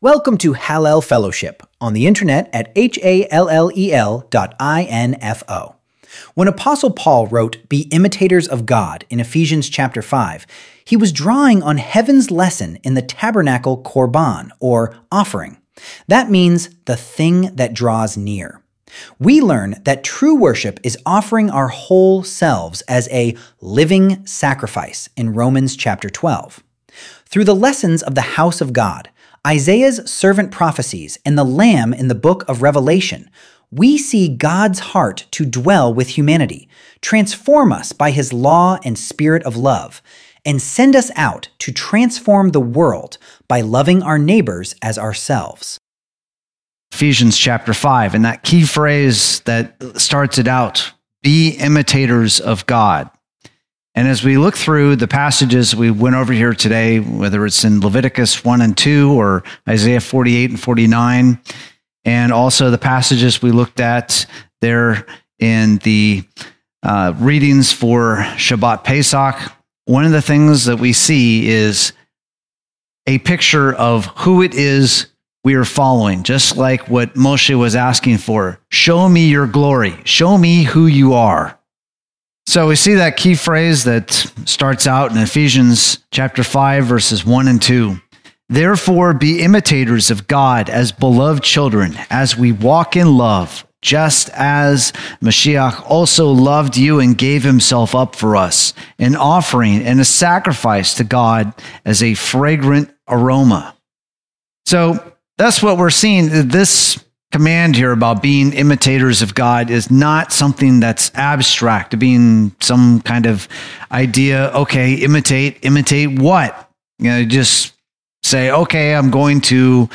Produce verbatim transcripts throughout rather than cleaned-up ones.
Welcome to Hallel Fellowship on the internet at H A L L E L dot I N F O. When Apostle Paul wrote, "Be imitators of God" in Ephesians chapter five, he was drawing on heaven's lesson in the tabernacle korban, or offering. That means the thing that draws near. We learn that true worship is offering our whole selves as a living sacrifice in Romans chapter twelve. Through the lessons of the house of God, Isaiah's servant prophecies, and the Lamb in the book of Revelation, we see God's heart to dwell with humanity, transform us by his law and spirit of love, and send us out to transform the world by loving our neighbors as ourselves. Ephesians chapter five, and that key phrase that starts it out, be imitators of God. And as we look through the passages we went over here today, whether it's in Leviticus one and two or Isaiah forty-eight and forty-nine, and also the passages we looked at there in the uh, readings for Shabbat Pesach, one of the things that we see is a picture of who it is we are following, just like what Moshe was asking for. Show me your glory. Show me who you are. So we see that key phrase that starts out in Ephesians chapter five, verses one and two. Therefore, be imitators of God as beloved children, as we walk in love, just as Mashiach also loved you and gave himself up for us, an offering and a sacrifice to God as a fragrant aroma. So that's what we're seeing. This command here about being imitators of God is not something that's abstract, being some kind of idea. Okay, imitate, imitate what? You know, just say, okay, I'm going to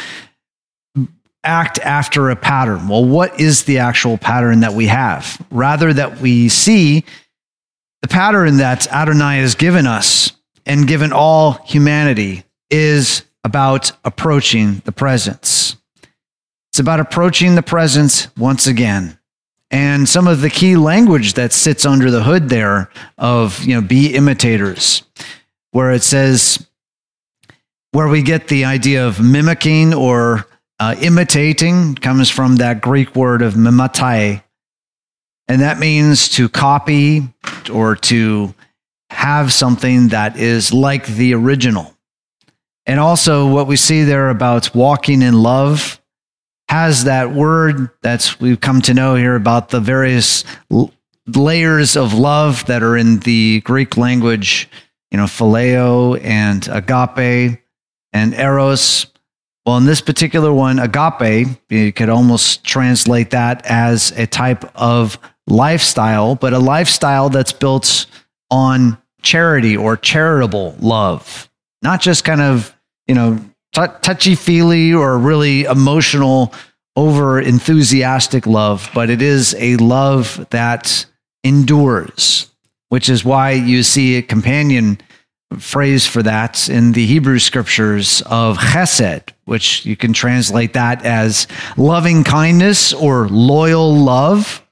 act after a pattern. Well, what is the actual pattern that we have? Rather that we see the pattern that Adonai has given us and given all humanity is about approaching the presence. It's about approaching the presence once again. And some of the key language that sits under the hood there of, you know, be imitators, where it says, where we get the idea of mimicking or uh, imitating, comes from that Greek word of mimetai. And that means to copy or to have something that is like the original. And also what we see there about walking in love has that word that's we've come to know here about the various l- layers of love that are in the Greek language, you know, phileo and agape and eros. Well, in this particular one, agape, you could almost translate that as a type of lifestyle, but a lifestyle that's built on charity or charitable love, not just kind of, you know, touchy-feely or really emotional, over-enthusiastic love, but it is a love that endures, which is why you see a companion phrase for that in the Hebrew scriptures of chesed, which you can translate that as loving kindness or loyal love.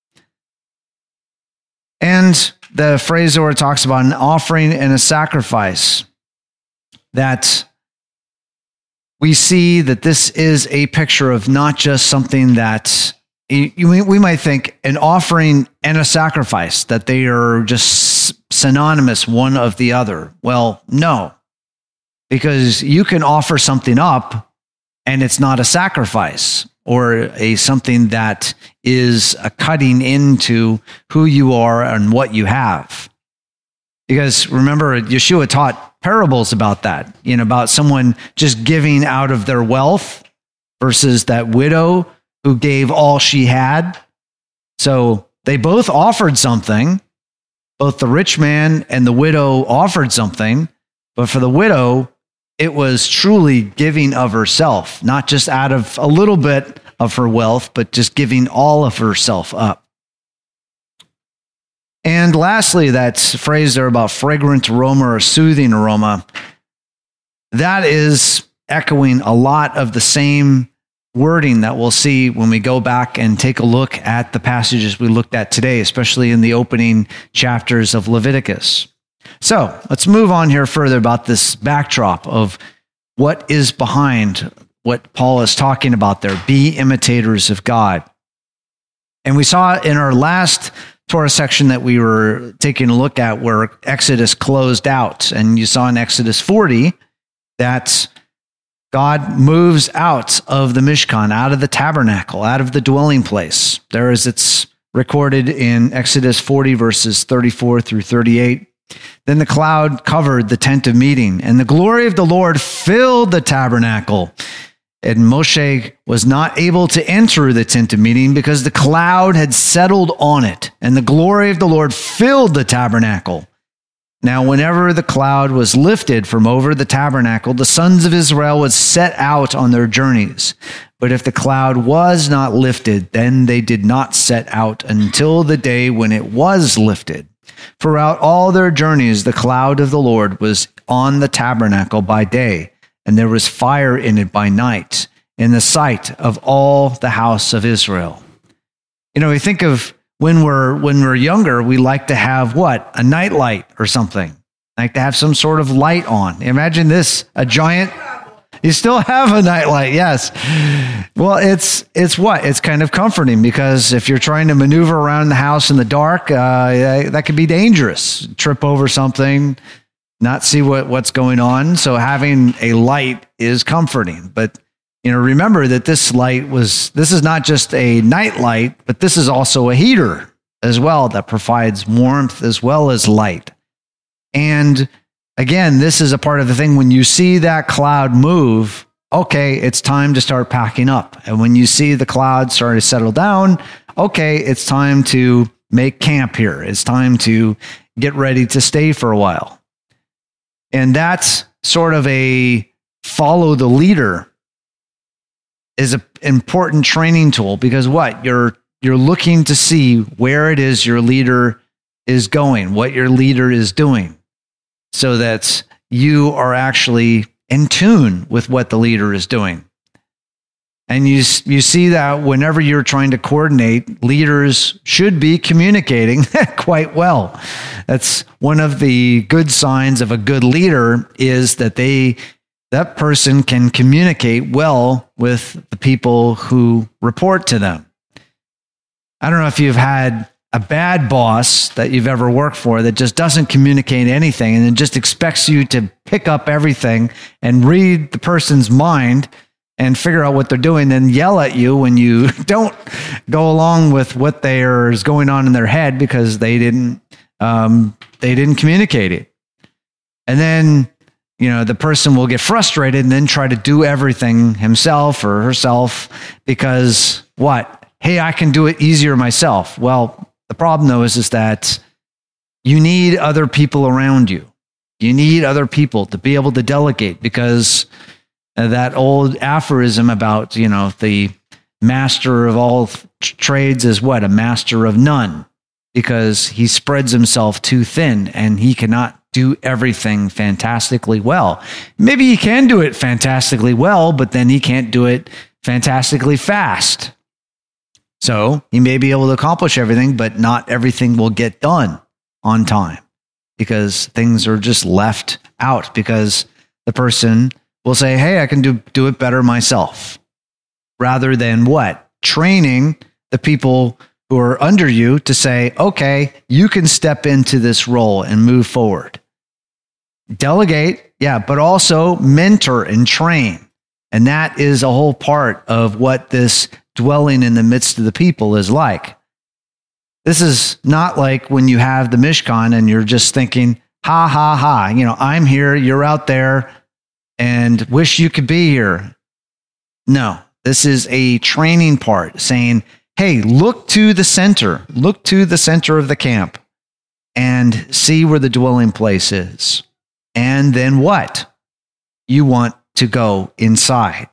And the phrase where it talks about an offering and a sacrifice, that we see that this is a picture of not just something that you, we might think an offering and a sacrifice, that they are just synonymous one of the other. Well, no, because you can offer something up and it's not a sacrifice or a something that is a cutting into who you are and what you have. Because remember, Yeshua taught parables about that, you know, about someone just giving out of their wealth versus that widow who gave all she had. So they both offered something. Both the rich man and the widow offered something, but for the widow, it was truly giving of herself, not just out of a little bit of her wealth, but just giving all of herself up. And lastly, that phrase there about fragrant aroma or soothing aroma, that is echoing a lot of the same wording that we'll see when we go back and take a look at the passages we looked at today, especially in the opening chapters of Leviticus. So let's move on here further about this backdrop of what is behind what Paul is talking about there. Be imitators of God. And we saw in our last Torah section that we were taking a look at where Exodus closed out. And you saw in Exodus forty that God moves out of the Mishkan, out of the tabernacle, out of the dwelling place. There is it's recorded in Exodus forty, verses thirty-four through thirty-eight. Then the cloud covered the tent of meeting, and the glory of the Lord filled the tabernacle. And Moshe was not able to enter the tent of meeting because the cloud had settled on it, and the glory of the Lord filled the tabernacle. Now, whenever the cloud was lifted from over the tabernacle, the sons of Israel would set out on their journeys. But if the cloud was not lifted, then they did not set out until the day when it was lifted. Throughout all their journeys, the cloud of the Lord was on the tabernacle by day, and there was fire in it by night, in the sight of all the house of Israel. You know, we think of when we're when we're younger, we like to have what? A nightlight or something. Like to have some sort of light on. Imagine this, a giant. You still have a nightlight, yes. Well, it's it's what? It's kind of comforting because if you're trying to maneuver around the house in the dark, uh, that could be dangerous. Trip over something, not see what, what's going on. So having a light is comforting. But you know, remember that this light was, this is not just a night light, but this is also a heater as well that provides warmth as well as light. And again, this is a part of the thing. When you see that cloud move, okay, it's time to start packing up. And when you see the cloud start to settle down, okay, it's time to make camp here. It's time to get ready to stay for a while. And that's sort of a follow the leader is an important training tool because what? You're you're looking to see where it is your leader is going, what your leader is doing, so that you are actually in tune with what the leader is doing. And you you see that whenever you're trying to coordinate, leaders should be communicating quite well. That's one of the good signs of a good leader is that they that person can communicate well with the people who report to them. I don't know if you've had a bad boss that you've ever worked for that just doesn't communicate anything and then just expects you to pick up everything and read the person's mind and figure out what they're doing, then yell at you when you don't go along with what there is going on in their head because they didn't um, they didn't communicate it. And then you know, the person will get frustrated and then try to do everything himself or herself because what? Hey, I can do it easier myself. Well, the problem though is, is that you need other people around you. You need other people to be able to delegate because that old aphorism about, you know, the master of all trades is what? A master of none, because he spreads himself too thin and he cannot do everything fantastically well. Maybe he can do it fantastically well, but then he can't do it fantastically fast. So he may be able to accomplish everything, but not everything will get done on time because things are just left out because the person will say, hey, I can do, do it better myself. Rather than what? Training the people who are under you to say, okay, you can step into this role and move forward. Delegate, yeah, but also mentor and train. And that is a whole part of what this dwelling in the midst of the people is like. This is not like when you have the Mishkan and you're just thinking, ha, ha, ha, you know, I'm here, you're out there, and wish you could be here. No, this is a training part saying, hey, look to the center, look to the center of the camp and see where the dwelling place is. And then what? You want to go inside.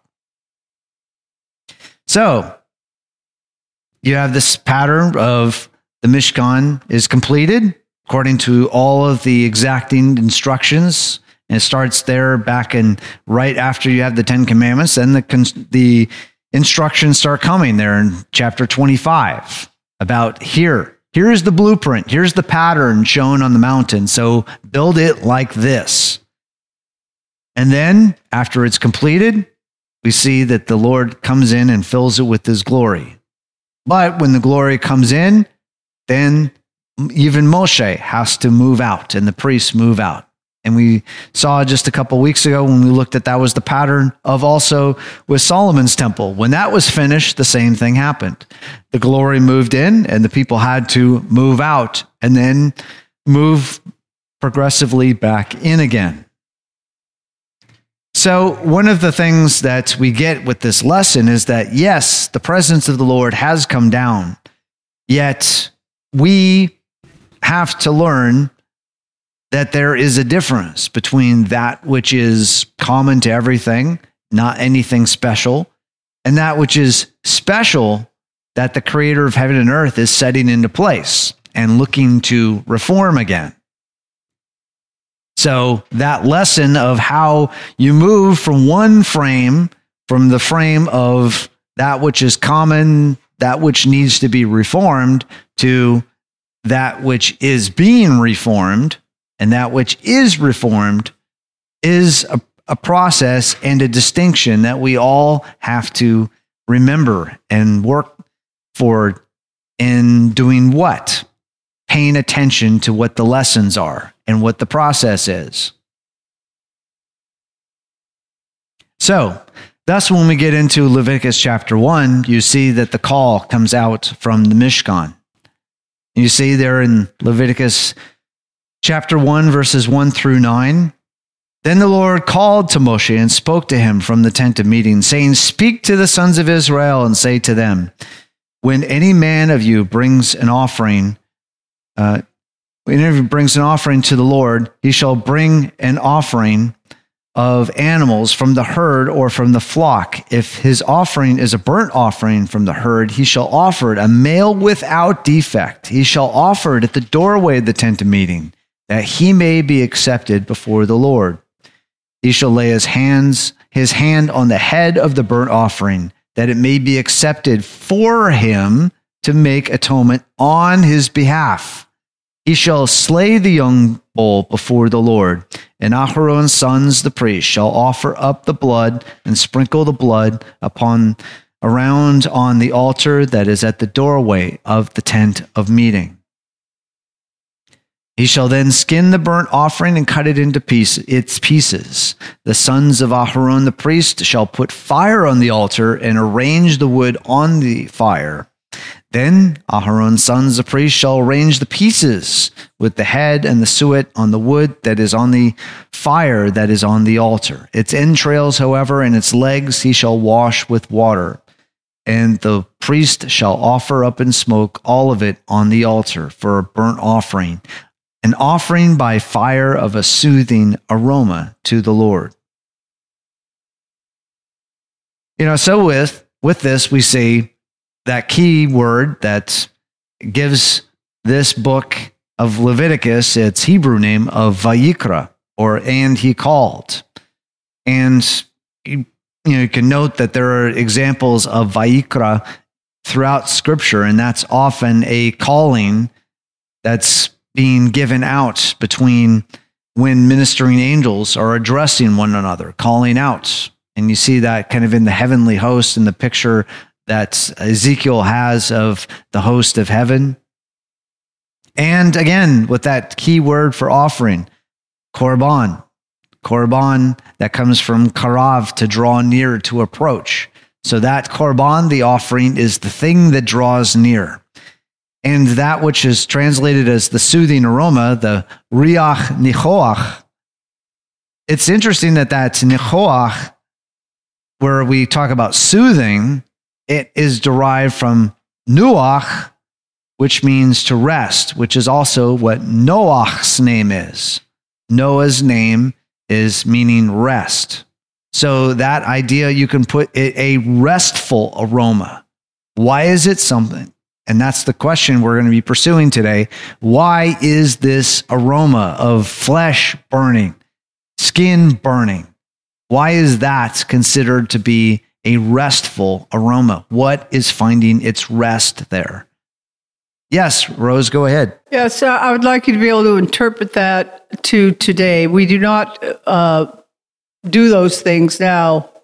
So you have this pattern of the Mishkan is completed according to all of the exacting instructions. And it starts there back in right after you have the Ten Commandments. Then the, the instructions start coming there in chapter twenty-five about here. Here's the blueprint. Here's the pattern shown on the mountain. So build it like this. And then after it's completed, we see that the Lord comes in and fills it with his glory. But when the glory comes in, then even Moshe has to move out and the priests move out. And we saw just a couple weeks ago when we looked at that was the pattern of also with Solomon's temple. When that was finished, the same thing happened. The glory moved in and the people had to move out and then move progressively back in again. So one of the things that we get with this lesson is that, yes, the presence of the Lord has come down, yet we have to learn that there is a difference between that which is common to everything, not anything special, and that which is special that the creator of heaven and earth is setting into place and looking to reform again. So that lesson of how you move from one frame, from the frame of that which is common, that which needs to be reformed, to that which is being reformed, and that which is reformed is a, a process and a distinction that we all have to remember and work for in doing what? Paying attention to what the lessons are and what the process is. So, thus when we get into Leviticus chapter one, you see that the call comes out from the Mishkan. You see there in Leviticus chapter one, verses one through nine, then the Lord called to Moshe and spoke to him from the tent of meeting, saying, "Speak to the sons of Israel and say to them, when any man of you brings an offering, uh, whenever he brings an offering to the Lord, he shall bring an offering of animals from the herd or from the flock. If his offering is a burnt offering from the herd, he shall offer it, a male without defect. He shall offer it at the doorway of the tent of meeting, that he may be accepted before the Lord. He shall lay his hands, his hand on the head of the burnt offering, that it may be accepted for him to make atonement on his behalf. He shall slay the young bull before the Lord, and Aharon's sons, the priests, shall offer up the blood and sprinkle the blood upon around on the altar that is at the doorway of the tent of meeting. He shall then skin the burnt offering and cut it into piece, its pieces. The sons of Aharon the priest shall put fire on the altar and arrange the wood on the fire. Then Aharon's sons the priest shall arrange the pieces with the head and the suet on the wood that is on the fire that is on the altar. Its entrails, however, and its legs he shall wash with water. And the priest shall offer up in smoke all of it on the altar for a burnt offering, an offering by fire of a soothing aroma to the Lord." You know, so with, with this, we see that key word that gives this book of Leviticus its Hebrew name of Vayikra, or "and he called." And you, you know, you can note that there are examples of Vayikra throughout Scripture, and that's often a calling that's being given out between when ministering angels are addressing one another, calling out. And you see that kind of in the heavenly host in the picture that Ezekiel has of the host of heaven. And again, with that key word for offering, korban. Korban, that comes from karav, to draw near, to approach. So that korban, the offering, is the thing that draws near. And that which is translated as the soothing aroma, the riach nichoach, it's interesting that that nichoach, where we talk about soothing, it is derived from nuach, which means to rest, which is also what Noach's name is. Noah's name is meaning rest. So that idea, you can put it a restful aroma. Why is it something? And that's the question we're going to be pursuing today. Why is this aroma of flesh burning, skin burning? Why is that considered to be a restful aroma? What is finding its rest there? Yes, Rose, go ahead. Yes, uh, I would like you to be able to interpret that to today. We do not uh, do those things now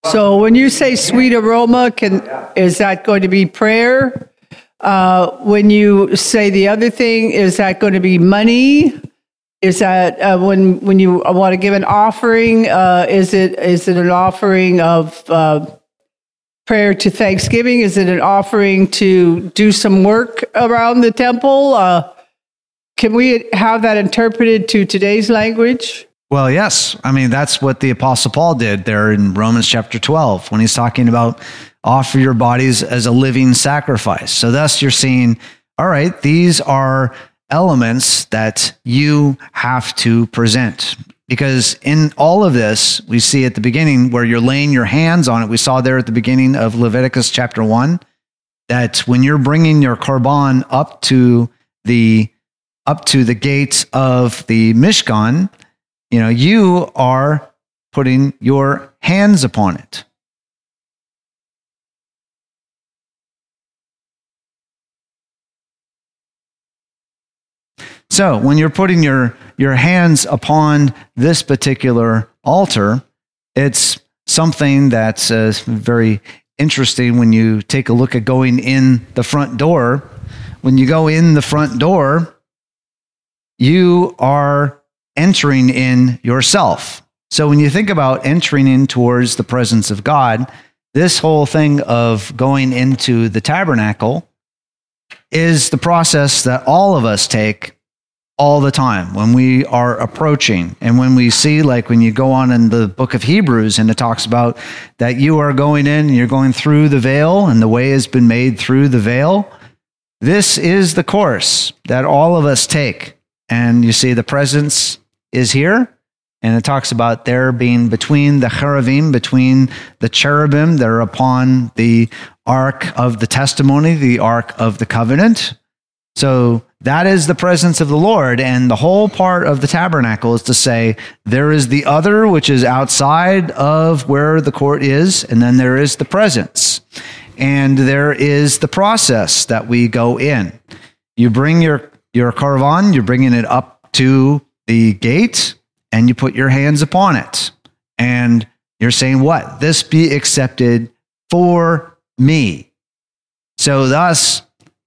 So when you say sweet aroma, can is that going to be prayer? Uh, when you say the other thing, is that going to be money? Is that uh, when when you want to give an offering? Uh, is it is it an offering of uh, prayer to Thanksgiving? Is it an offering to do some work around the temple? Uh, can we have that interpreted to today's language? Well, yes. I mean, that's what the Apostle Paul did there in Romans chapter twelve when he's talking about offer your bodies as a living sacrifice. So thus you're seeing, all right, these are elements that you have to present. Because in all of this, we see at the beginning where you're laying your hands on it. We saw there at the beginning of Leviticus chapter one, that when you're bringing your korban up to the up to the gates of the Mishkan, you know, you are putting your hands upon it. So when you're putting your, your hands upon this particular altar, it's something that's uh, very interesting when you take a look at going in the front door. When you go in the front door, you are entering in yourself. So when you think about entering in towards the presence of God, this whole thing of going into the tabernacle is the process that all of us take all the time when we are approaching. And when we see, like when you go on in the book of Hebrews and it talks about that you are going in and you're going through the veil and the way has been made through the veil, this is the course that all of us take. And you see the presence is here. And it talks about there being between the cherubim, between the cherubim that are upon the ark of the testimony, the ark of the covenant. So that is the presence of the Lord. And the whole part of the tabernacle is to say, there is the other, which is outside of where the court is. And then there is the presence. And there is the process that we go in. You bring your, your korban, you're bringing it up to the gate, and you put your hands upon it. And you're saying, what? This be accepted for me. So thus,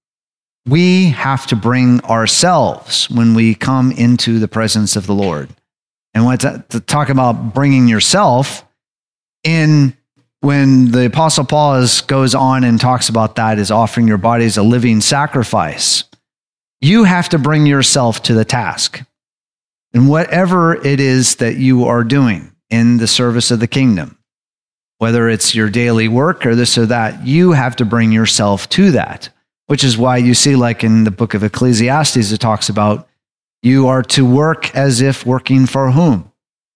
we have to bring ourselves when we come into the presence of the Lord. And when to, to talk about bringing yourself, in when the Apostle Paul is, goes on and talks about that as offering your body as a living sacrifice, you have to bring yourself to the task. And whatever it is that you are doing in the service of the kingdom, whether it's your daily work or this or that, you have to bring yourself to that. Which is why you see, like in the book of Ecclesiastes, it talks about you are to work as if working for whom?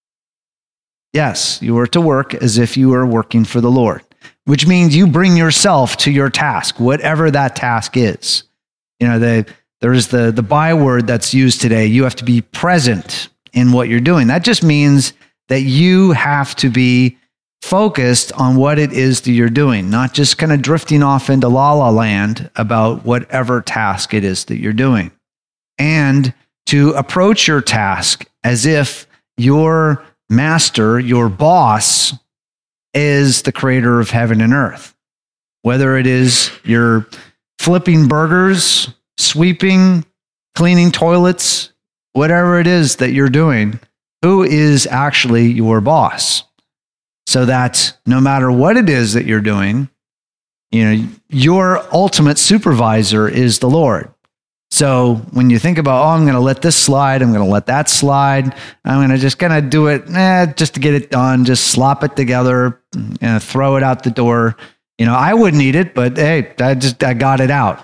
Yes, you are to work as if you are working for the Lord, which means you bring yourself to your task, whatever that task is. You know, the, there's the, the byword that's used today. You have to be present in what you're doing. That just means that you have to be focused on what it is that you're doing, not just kind of drifting off into la la land about whatever task it is that you're doing. And to approach your task as if your master, your boss, is the creator of heaven and earth. Whether it is you're flipping burgers, sweeping, cleaning toilets, whatever it is that you're doing, who is actually your boss? So that no matter what it is that you're doing, you know, your ultimate supervisor is the Lord. So when you think about, oh, I'm going to let this slide, I'm going to let that slide, I'm going to just kind of do it eh, just to get it done, just slop it together, you know, throw it out the door. You know, I wouldn't eat it, but hey, I just I got it out.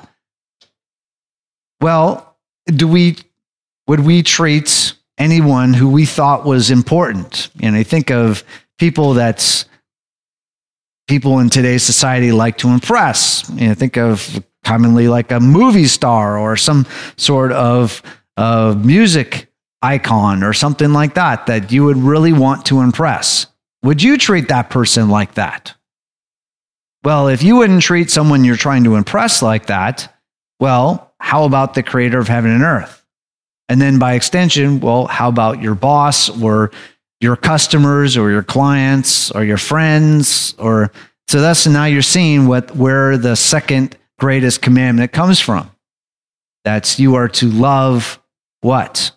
Well, do we would we treat anyone who we thought was important? You know, you think of people that's people in today's society like to impress. You know, think of commonly like a movie star or some sort of uh, music icon or something like that, that you would really want to impress. Would you treat that person like that? Well, if you wouldn't treat someone you're trying to impress like that, well, how about the creator of heaven and earth? And then by extension, well, how about your boss or your customers or your clients or your friends, or so that's now you're seeing what where the second greatest commandment comes from. That's you are to love what?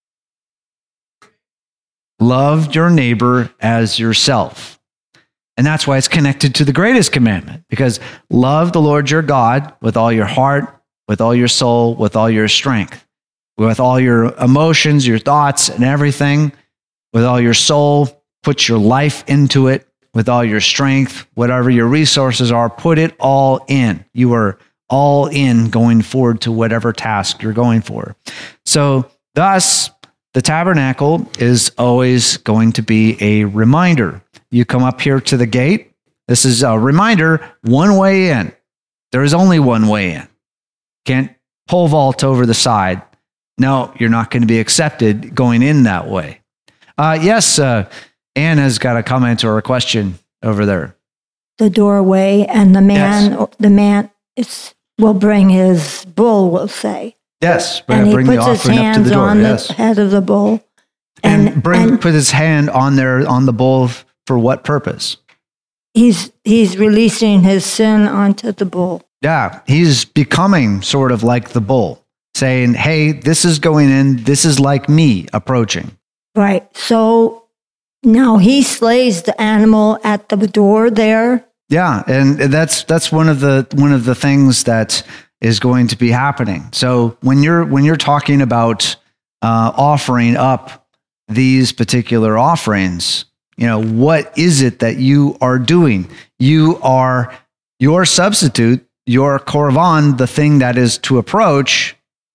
Love your neighbor as yourself. And that's why it's connected to the greatest commandment, because love the Lord your God with all your heart, with all your soul, with all your strength, with all your emotions, your thoughts, and everything, with all your soul. Put your life into it, with all your strength, whatever your resources are, put it all in. You are all in going forward to whatever task you're going for. So thus, the tabernacle is always going to be a reminder. You come up here to the gate. This is a reminder, one way in. There is only one way in. Can't pole vault over the side. No, you're not going to be accepted going in that way. Uh, yes, uh, Anne has got a comment or a question over there. The doorway, and the man, Yes. the man is, will bring his bull, we'll say. Yes, And he bring the puts his offering up to hands the door. on Yes, the head of the bull. and, And, bring and put his hand on there on the bull for what purpose? he's, he's releasing his sin onto the bull. Yeah, he's becoming sort of like the bull, saying, "Hey, this is going in. This is like me approaching." Right. So now he slays the animal at the door there. Yeah, and that's that's one of the one of the things that is going to be happening. So when you're when you're talking about uh, offering up these particular offerings, you know, what is it that you are doing? You are your substitute, your korban, the thing that is to approach.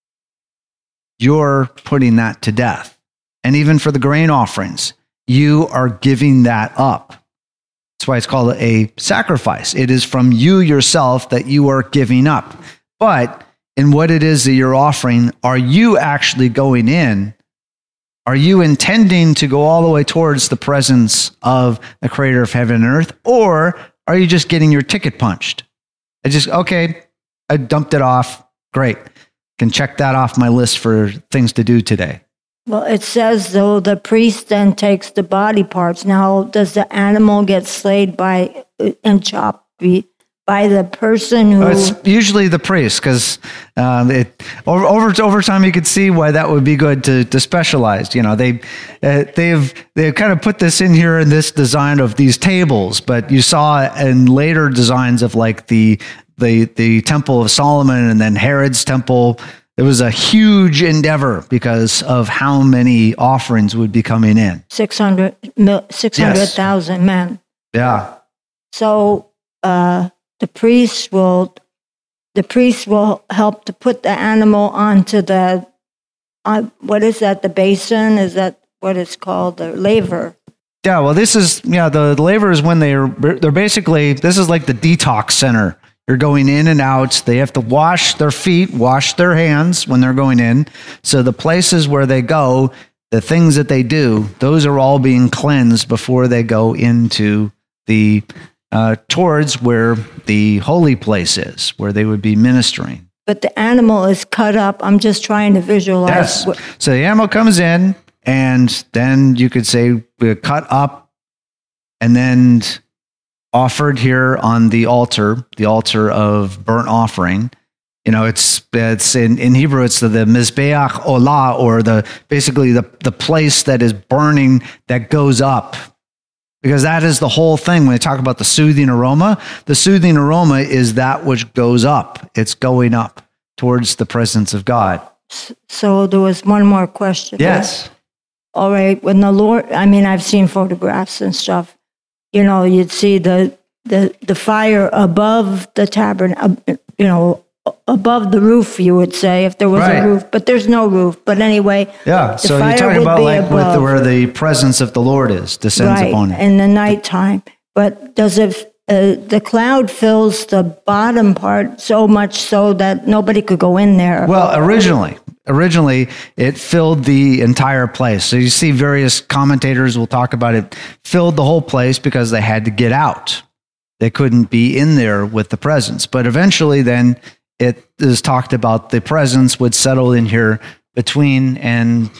You're putting that to death, and even for the grain offerings, you are giving that up. That's why it's called a sacrifice. It is from you yourself that you are giving up. But in what it is that you're offering, are you actually going in? Are you intending to go all the way towards the presence of the creator of heaven and earth? Or are you just getting your ticket punched? I just, okay, I dumped it off. Great. Can check that off my list for things to do today. Well, it says, though, the priest then takes the body parts. Now, does the animal get slayed by and chopped by the person who... It's usually the priest, because um, it over, over over time you could see why that would be good to to specialize. You know, they uh, they've they've kind of put this in here in this design of these tables, but you saw in later designs of like the the the Temple of Solomon and then Herod's temple. It was a huge endeavor because of how many offerings would be coming in. six hundred thousand men. Yeah. So uh, the priest will the priest will help to put the animal onto the uh, what is that? The basin? Is that what it's called? The laver. Yeah. Well, this is yeah. The, the laver is when they're they're basically this is like the detox center. You're going in and out. They have to wash their feet, wash their hands when they're going in. So the places where they go, the things that they do, those are all being cleansed before they go into the, uh, towards where the holy place is, where they would be ministering. But the animal is cut up. I'm just trying to visualize. Yes. What, So the animal comes in, and then you could say we cut up, and then offered here on the altar, the altar of burnt offering. You know, it's it's in, in Hebrew, it's the, the Mizbeach Olah, or the basically the, the place that is burning that goes up. Because that is the whole thing. When they talk about the soothing aroma, the soothing aroma is that which goes up. It's going up towards the presence of God. so there was one more question. Yes. All right. When the Lord, I mean, I've seen photographs and stuff. You know, you'd see the, the, the fire above the tabernacle, you know, above the roof, you would say, if there was Right. a roof. But there's no roof. But anyway, Yeah. the So fire you're talking would about be like with the, above. where the presence of the Lord is, descends right, upon it. in the nighttime. But does it, uh, the cloud fills the bottom part so much so that nobody could go in there? Well, originally, originally it filled the entire place. So you see various commentators will talk about it filled the whole place because they had to get out. They couldn't be in there with the presence. But eventually then it is talked about the presence would settle in here between and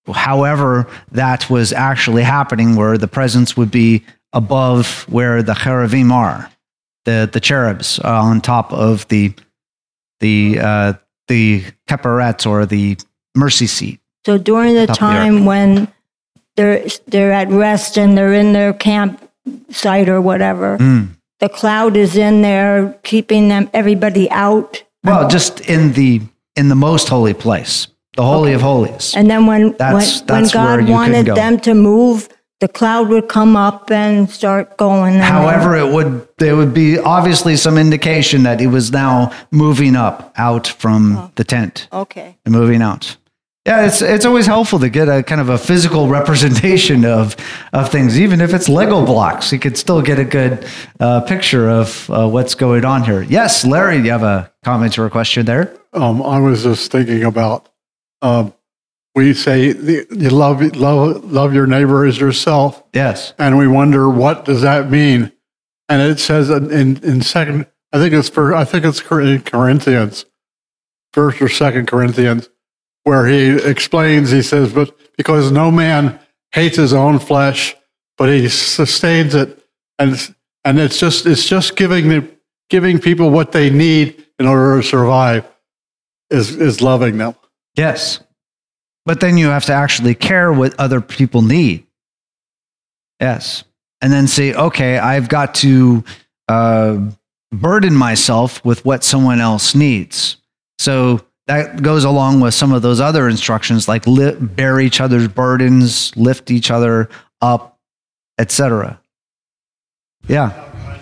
however that was actually happening, where the presence would be above where the cherubim are, the, the cherubs uh, on top of the the uh, the kaperet, or the mercy seat. So during the time when they're they're at rest and they're in their campsite or whatever, mm. the cloud is in there keeping them everybody out. Well, just in the in the most holy place, the Holy okay. of Holies. And then when that's, when, that's when God wanted them to move, the cloud would come up and start going. However, it would there would be obviously some indication that it was now moving up out from oh. the tent. Okay. And moving out. Yeah, it's it's always helpful to get a kind of a physical representation of of things, even if it's Lego blocks. You could still get a good uh, picture of uh, what's going on here. Yes, Larry, you have a comment or a question there? Um, I was just thinking about. Um, We say you love love love your neighbor as yourself. Yes, and we wonder what does that mean. And it says in in second, I think it's for I think it's in Corinthians, first or second Corinthians, where he explains. He says, "But because no man hates his own flesh, but he sustains it, and and it's just it's just giving the giving people what they need in order to survive is is loving them." Yes. But then you have to actually care what other people need. Yes. And then say, okay, I've got to uh, burden myself with what someone else needs. So that goes along with some of those other instructions, like li- bear each other's burdens, lift each other up, et cetera. Yeah.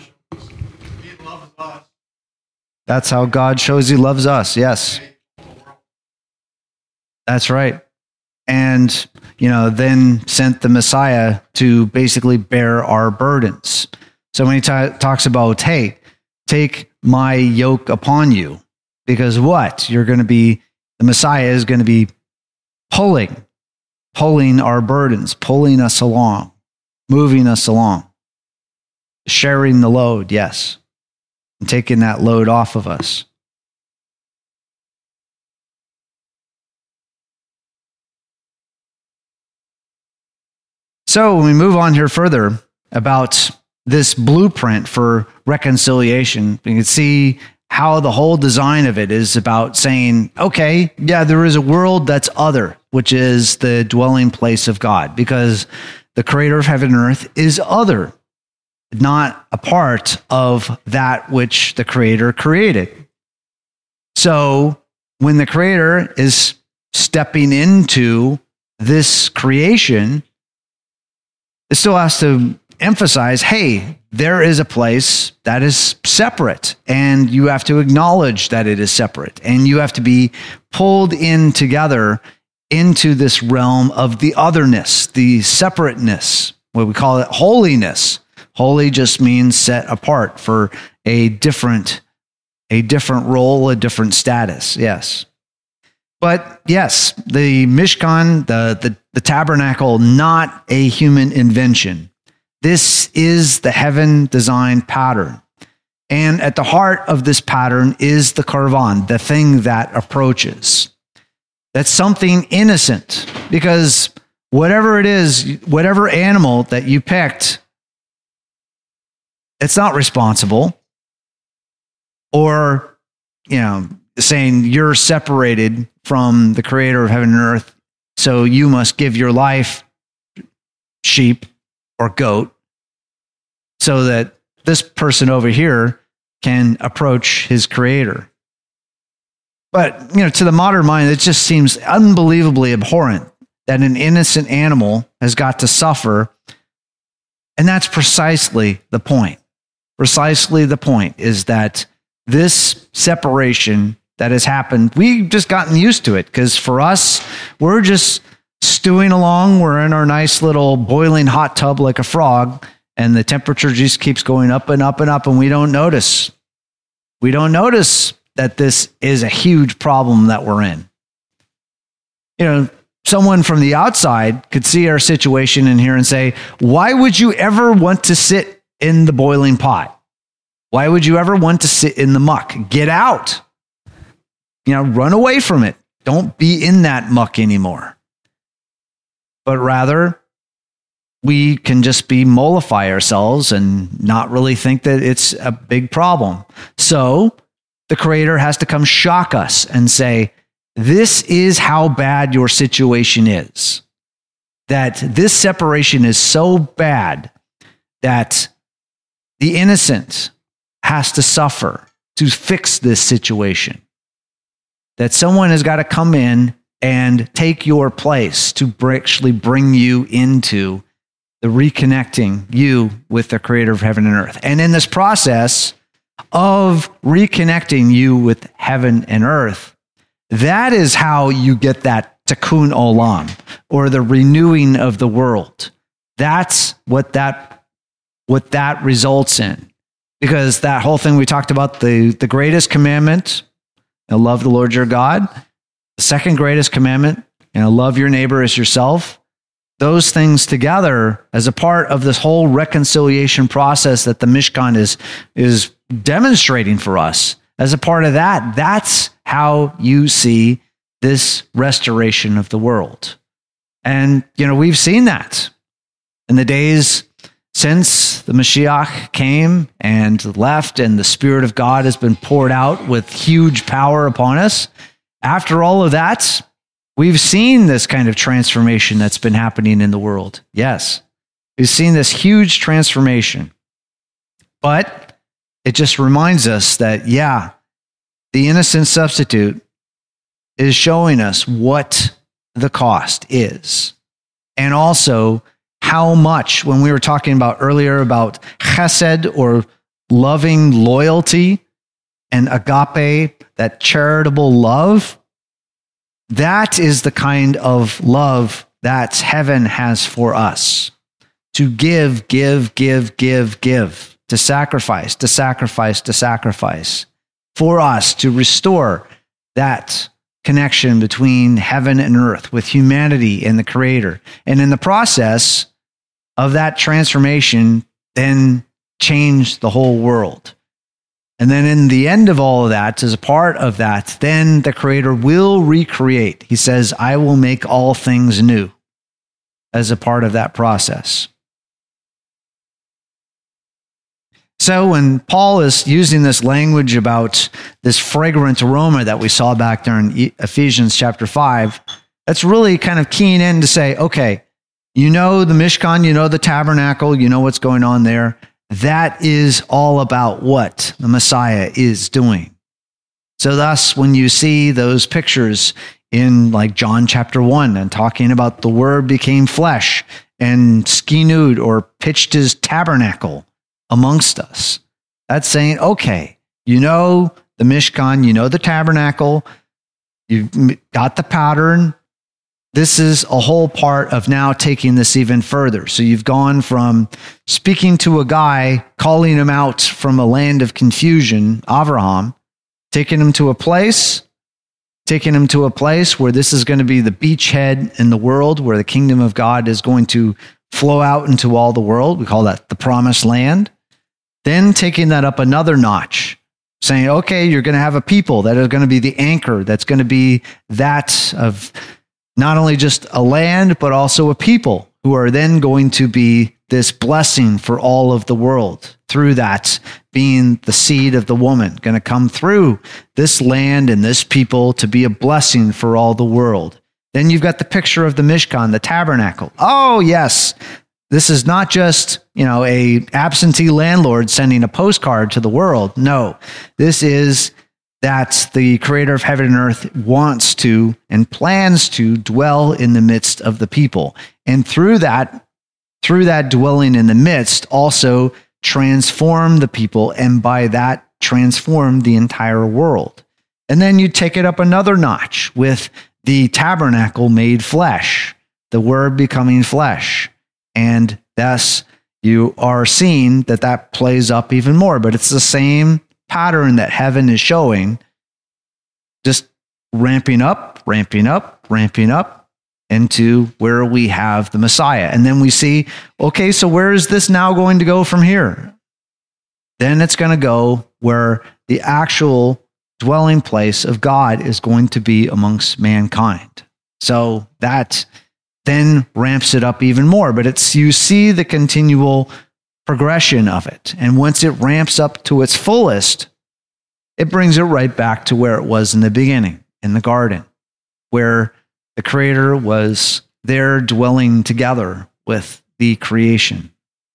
That's how God shows he loves us. Yes. That's right. And, you know, then sent the Messiah to basically bear our burdens. So when he t- talks about, hey, take my yoke upon you, because what? You're going to be, the Messiah is going to be pulling, pulling our burdens, pulling us along, moving us along, sharing the load, yes, and taking that load off of us. So when we move on here further about this blueprint for reconciliation, we can see how the whole design of it is about saying, okay, yeah, there is a world that's other, which is the dwelling place of God, because the creator of heaven and earth is other, not a part of that which the creator created. So when the creator is stepping into this creation, it still has to emphasize, hey, there is a place that is separate, and you have to acknowledge that it is separate, and you have to be pulled in together into this realm of the otherness, the separateness, what we call it holiness. Holy just means set apart for a different, a different role, a different status, yes. But yes, the Mishkan, the, the, the tabernacle, not a human invention. This is the heaven design pattern. And at the heart of this pattern is the karvan, the thing that approaches. That's something innocent, because whatever it is, whatever animal that you picked, it's not responsible. Or, you know, saying you're separated from the creator of heaven and earth, so you must give your life, sheep or goat, so that this person over here can approach his creator. But, you know, to the modern mind, it just seems unbelievably abhorrent that an innocent animal has got to suffer. And that's precisely the point. Precisely the point is that this separation that has happened, we've just gotten used to it, because for us, we're just stewing along. We're in our nice little boiling hot tub like a frog, and the temperature just keeps going up and up and up, and we don't notice. We don't notice that this is a huge problem that we're in. You know, someone from the outside could see our situation in here and say, why would you ever want to sit in the boiling pot? Why would you ever want to sit in the muck? Get out. You know, run away from it. Don't be in that muck anymore. but rather we can just be mollify ourselves and not really think that it's a big problem. So the Creator has to come shock us and say, this is how bad your situation is. That this separation is so bad that the innocent has to suffer to fix this situation. That someone has got to come in and take your place to actually bring you into the reconnecting you with the Creator of heaven and earth. And in this process of reconnecting you with heaven and earth, that is how you get that tikkun olam, or the renewing of the world. That's what that, what that results in. Because that whole thing we talked about, the, the greatest commandment, you know, love the Lord your God. The second greatest commandment, you know, love your neighbor as yourself. Those things together as a part of this whole reconciliation process that the Mishkan is, is demonstrating for us. As a part of that, that's how you see this restoration of the world. And, you know, we've seen that in the days since the Mashiach came and left and the Spirit of God has been poured out with huge power upon us. After all of that, we've seen this kind of transformation that's been happening in the world. Yes, we've seen this huge transformation. But it just reminds us that, yeah, the innocent substitute is showing us what the cost is. And also how much, when we were talking about earlier about chesed, or loving loyalty, and agape, that charitable love, that is the kind of love that heaven has for us. To give, give, give, give, give. To sacrifice, to sacrifice, to sacrifice. For us to restore that connection between heaven and earth with humanity and the Creator. And in the process of that transformation, then change the whole world. And then in the end of all of that, as a part of that, then the Creator will recreate. He says, I will make all things new as a part of that process. So when Paul is using this language about this fragrant aroma that we saw back there in Ephesians chapter five, that's really kind of keying in to say, okay, you know the Mishkan, you know the tabernacle, you know what's going on there. That is all about what the Messiah is doing. So thus, when you see those pictures in like John chapter one and talking about the Word became flesh and skinued or pitched his tabernacle amongst us, that's saying, okay, you know the Mishkan, you know the tabernacle, you've got the pattern. This is a whole part of now taking this even further. So you've gone from speaking to a guy, calling him out from a land of confusion, Avraham, taking him to a place, taking him to a place where this is going to be the beachhead in the world, where the kingdom of God is going to flow out into all the world. We call that the promised land. Then taking that up another notch, saying, okay, you're going to have a people that are going to be the anchor, that's going to be that of not only just a land, but also a people who are then going to be this blessing for all of the world. Through that being the seed of the woman, going to come through this land and this people to be a blessing for all the world. Then you've got the picture of the Mishkan, the tabernacle. Oh, yes. This is not just, you know, a absentee landlord sending a postcard to the world. No, this is that the Creator of heaven and earth wants to and plans to dwell in the midst of the people. And through that, through that dwelling in the midst, also transform the people, and by that transform the entire world. And then you take it up another notch with the tabernacle made flesh, the Word becoming flesh. And thus you are seeing that that plays up even more, but it's the same pattern that heaven is showing, just ramping up, ramping up, ramping up into where we have the Messiah. And then we see, okay, so where is this now going to go from here? Then it's going to go where the actual dwelling place of God is going to be amongst mankind. So that then ramps it up even more. But it's you see the continual progression of it. And once it ramps up to its fullest, it brings it right back to where it was in the beginning, in the garden, where the Creator was there dwelling together with the creation.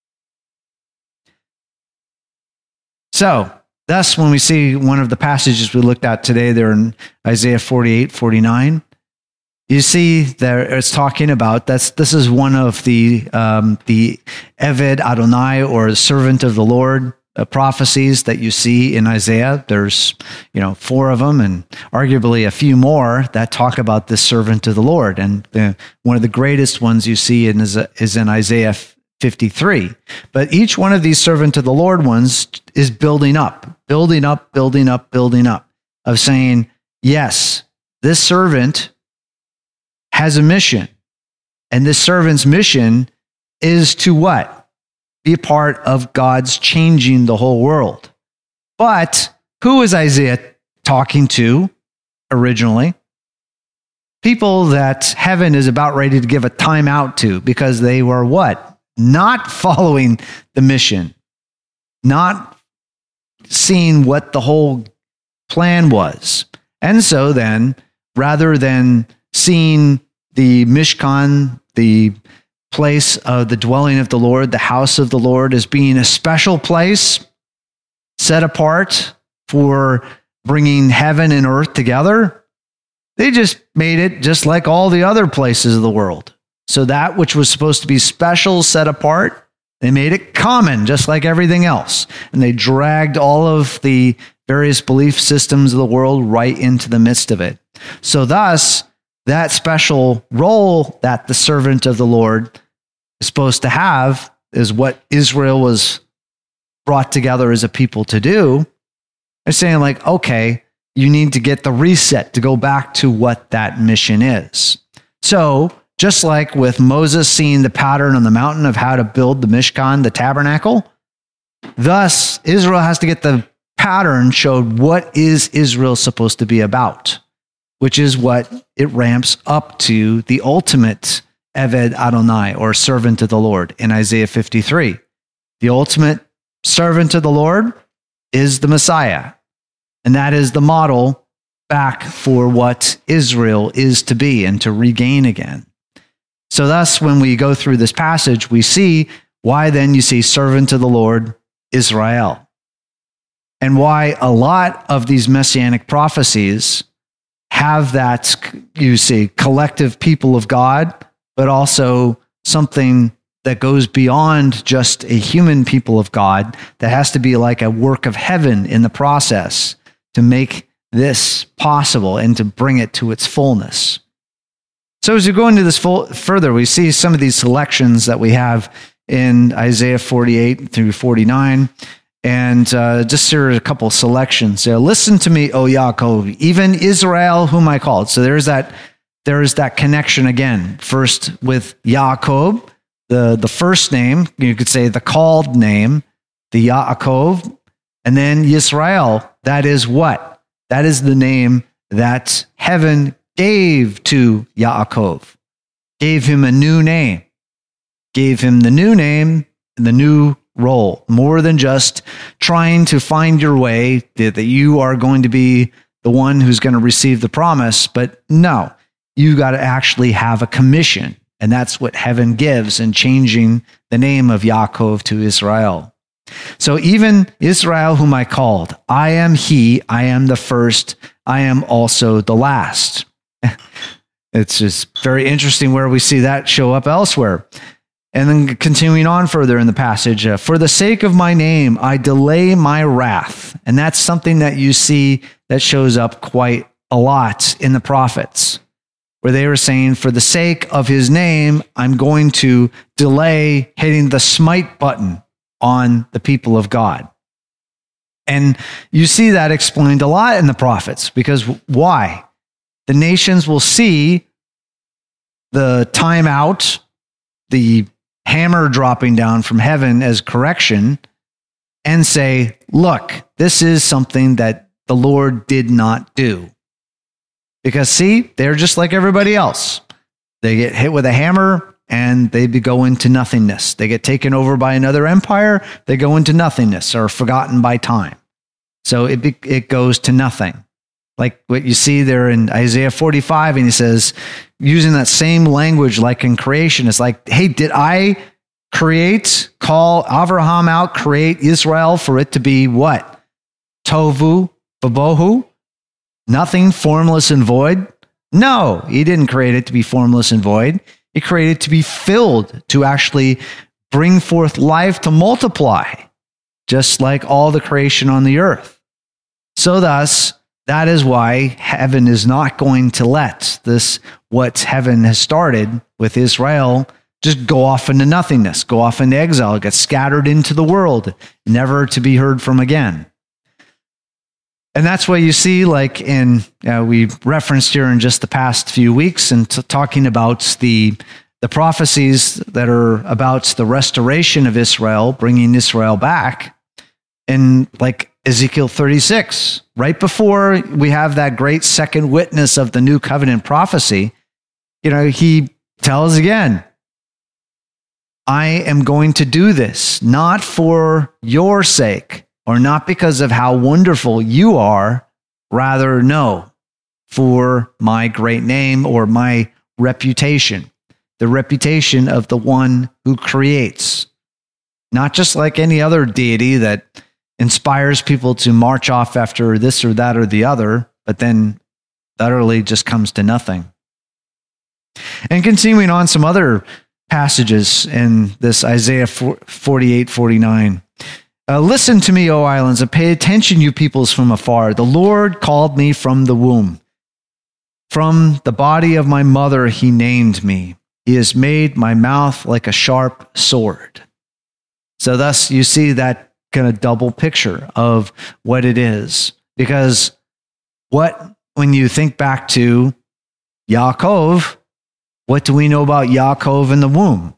So, thus, when we see one of the passages we looked at today there in Isaiah forty-eight, forty-nine, you see there it's talking about, that's this is one of the um, the Eved Adonai, or the servant of the Lord, uh, prophecies that you see in Isaiah. There's, you know, four of them, and arguably a few more that talk about this servant of the Lord. And the, one of the greatest ones you see in, is, is in Isaiah fifty-three. But each one of these servant of the Lord ones is building up, building up, building up, building up, of saying, yes, this servant has a mission. And this servant's mission is to what? Be a part of God's changing the whole world. But who is Isaiah talking to originally? People that heaven is about ready to give a timeout to, because they were what? Not following the mission, not seeing what the whole plan was. And so then, rather than seeing the Mishkan, the place of the dwelling of the Lord, the house of the Lord, as being a special place set apart for bringing heaven and earth together, they just made it just like all the other places of the world. So that which was supposed to be special, set apart, they made it common, just like everything else. And they dragged all of the various belief systems of the world right into the midst of it. So thus, that special role that the servant of the Lord is supposed to have is what Israel was brought together as a people to do. They're saying like, okay, you need to get the reset to go back to what that mission is. So, just like with Moses seeing the pattern on the mountain of how to build the Mishkan, the tabernacle, thus Israel has to get the pattern showed what is Israel supposed to be about, which is what it ramps up to the ultimate Eved Adonai, or servant of the Lord, in Isaiah fifty-three. The ultimate servant of the Lord is the Messiah, and that is the model back for what Israel is to be and to regain again. So thus, when we go through this passage, we see why then you see servant of the Lord, Israel, and why a lot of these messianic prophecies have that, you see, collective people of God, but also something that goes beyond just a human people of God, that has to be like a work of heaven in the process to make this possible and to bring it to its fullness. So as we go into this full, further, we see some of these selections that we have in Isaiah forty-eight through forty-nine. And uh, just here are a couple selections. So, listen to me, O Yaakov, even Israel whom I called. So there's that, there's that connection again. First with Yaakov, the, the first name, you could say the called name, the Yaakov, and then Yisrael. That is what? That is the name that heaven gave to Yaakov, gave him a new name, gave him the new name, the new role, more than just trying to find your way, that you are going to be the one who's going to receive the promise. But no, you got to actually have a commission. And that's what heaven gives in changing the name of Yaakov to Israel. So even Israel, whom I called, I am he, I am the first, I am also the last. It's just very interesting where we see that show up elsewhere. And then continuing on further in the passage, uh, for the sake of my name, I delay my wrath. And that's something that you see that shows up quite a lot in the prophets, where they were saying, for the sake of his name, I'm going to delay hitting the smite button on the people of God. And you see that explained a lot in the prophets, because why? The nations will see the time out, the hammer dropping down from heaven as correction, and say, look, this is something that the Lord did not do. Because see, they're just like everybody else. They get hit with a hammer and they go into nothingness. They get taken over by another empire. They go into nothingness or forgotten by time. So it be, it goes to nothing. Like what you see there in Isaiah forty-five, and he says, using that same language like in creation, it's like, hey, did I create, call Avraham out, create Israel for it to be what? Tovu, babohu? Nothing, formless and void? No, he didn't create it to be formless and void. He created it to be filled, to actually bring forth life, to multiply, just like all the creation on the earth. So thus, that is why heaven is not going to let this, what heaven has started with Israel, just go off into nothingness, go off into exile, get scattered into the world, never to be heard from again. And that's what you see, like in, uh, we referenced here in just the past few weeks, and t- talking about the, the prophecies that are about the restoration of Israel, bringing Israel back, and like Ezekiel thirty-six, right before we have that great second witness of the new covenant prophecy, you know, he tells again, I am going to do this, not for your sake, or not because of how wonderful you are, rather, no, for my great name or my reputation, the reputation of the one who creates. Not just like any other deity that inspires people to march off after this or that or the other, but then utterly just comes to nothing. And continuing on some other passages in this Isaiah forty-eight, forty-nine. Uh, Listen to me, O islands, and pay attention, you peoples from afar. The Lord called me from the womb. From the body of my mother, he named me. He has made my mouth like a sharp sword. So thus you see that kind of double picture of what it is. Because what, when you think back to Yaakov, what do we know about Yaakov in the womb?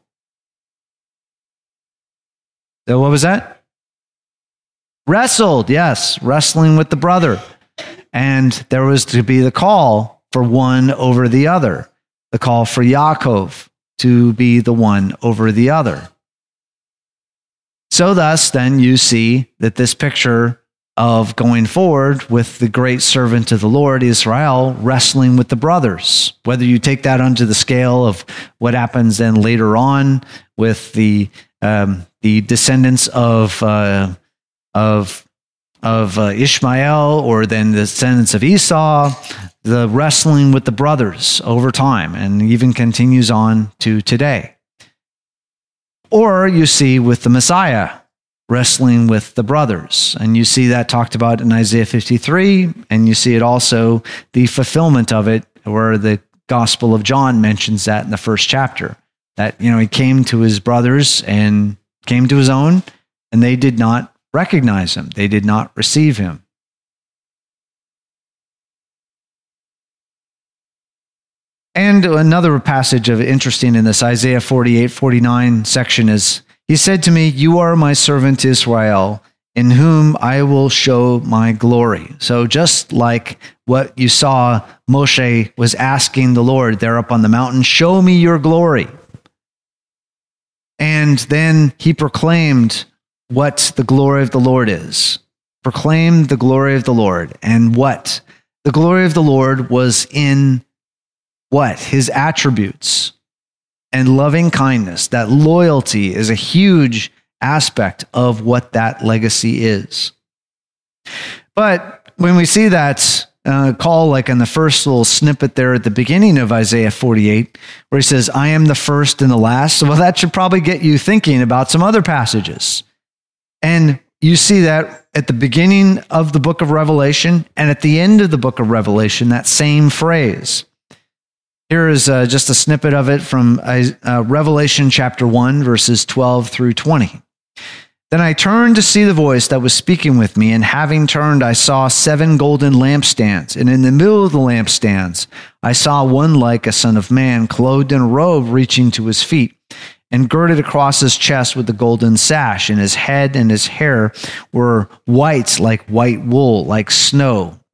So what was that? Wrestled, yes, wrestling with the brother. And there was to be the call for one over the other, the call for Yaakov to be the one over the other. So thus, then you see that this picture of going forward with the great servant of the Lord, Israel, wrestling with the brothers, whether you take that onto the scale of what happens then later on with the um, the descendants of uh, of of uh, Ishmael, or then the descendants of Esau, the wrestling with the brothers over time, and even continues on to today. Or you see with the Messiah, wrestling with the brothers. And you see that talked about in Isaiah fifty-three, and you see it also, the fulfillment of it, where the Gospel of John mentions that in the first chapter. That, you know, he came to his brothers and came to his own, and they did not recognize him. They did not receive him. And another passage of interesting in this Isaiah forty-eight, forty-nine section is, he said to me, you are my servant Israel, in whom I will show my glory. So just like what you saw, Moshe was asking the Lord there up on the mountain, show me your glory. And then he proclaimed what the glory of the Lord is. Proclaimed the glory of the Lord. And what? The glory of the Lord was in what? His attributes and loving kindness. That loyalty is a huge aspect of what that legacy is. But when we see that uh, call, like in the first little snippet there at the beginning of Isaiah forty-eight, where he says, I am the first and the last, well, that should probably get you thinking about some other passages. And you see that at the beginning of the book of Revelation and at the end of the book of Revelation, that same phrase. Here is uh, just a snippet of it from uh, Revelation chapter one, verses twelve through twenty. Then I turned to see the voice that was speaking with me, and having turned, I saw seven golden lampstands, and in the middle of the lampstands, I saw one like a son of man, clothed in a robe reaching to his feet, and girded across his chest with a golden sash, and his head and his hair were white like white wool, like snow,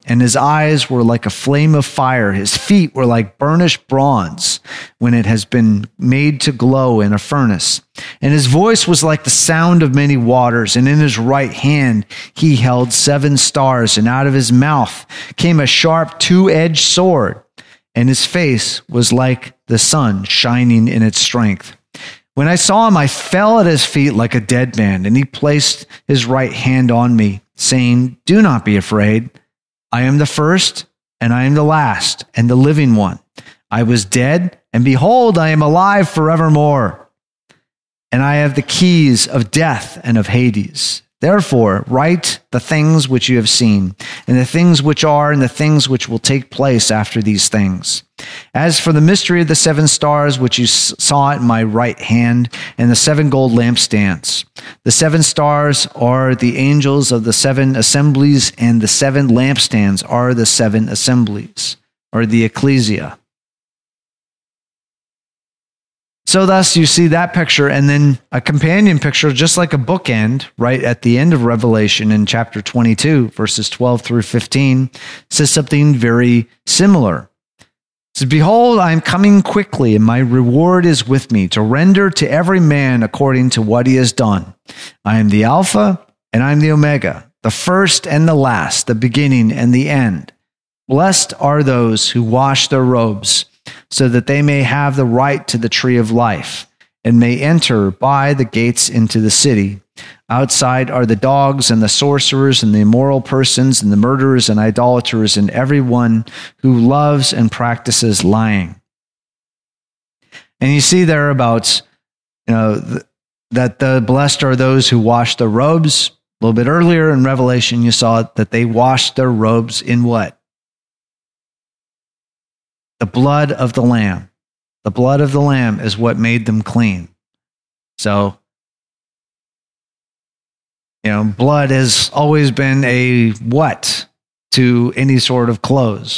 and his eyes were like a flame of fire. His feet were like burnished bronze when it has been made to glow in a furnace. And his voice was like the sound of many waters. And in his right hand he held seven stars, and out of his mouth came a sharp two-edged sword. And his face was like the sun shining in its strength. When I saw him, I fell at his feet like a dead man, and he placed his right hand on me, saying, "Do not be afraid. I am the first, and I am the last, and the living one. I was dead, and behold, I am alive forevermore. And I have the keys of death and of Hades. Therefore, write the things which you have seen, and the things which are, and the things which will take place after these things. As for the mystery of the seven stars which you saw in my right hand, and the seven gold lampstands, the seven stars are the angels of the seven assemblies, and the seven lampstands are the seven assemblies, or the ecclesia." So thus you see that picture, and then a companion picture, just like a bookend, right at the end of Revelation in chapter twenty-two, verses twelve through fifteen, says something very similar. It says, "Behold, I am coming quickly, and my reward is with me, to render to every man according to what he has done. I am the Alpha, and I am the Omega, the first and the last, the beginning and the end. Blessed are those who wash their robes, so that they may have the right to the tree of life, and may enter by the gates into the city. Outside are the dogs and the sorcerers and the immoral persons and the murderers and idolaters and everyone who loves and practices lying." And you see there about, you know, th- that the blessed are those who wash their robes. A little bit earlier in Revelation, you saw that they washed their robes in what? The blood of the Lamb. The blood of the Lamb is what made them clean. So, you know, blood has always been a what to any sort of clothes?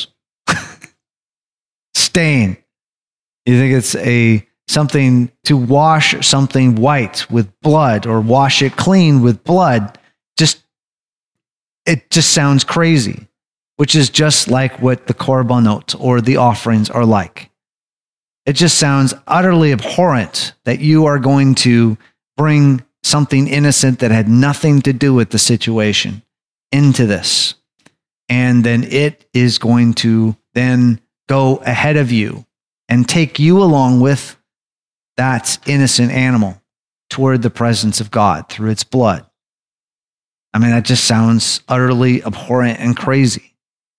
Stain. You think it's a something to wash something white with blood, or wash it clean with blood? Just, it just sounds crazy. Which is just like what the korbanot, or the offerings, are like. It just sounds utterly abhorrent that you are going to bring something innocent that had nothing to do with the situation into this. And then it is going to then go ahead of you and take you along with that innocent animal toward the presence of God through its blood. I mean, that just sounds utterly abhorrent and crazy.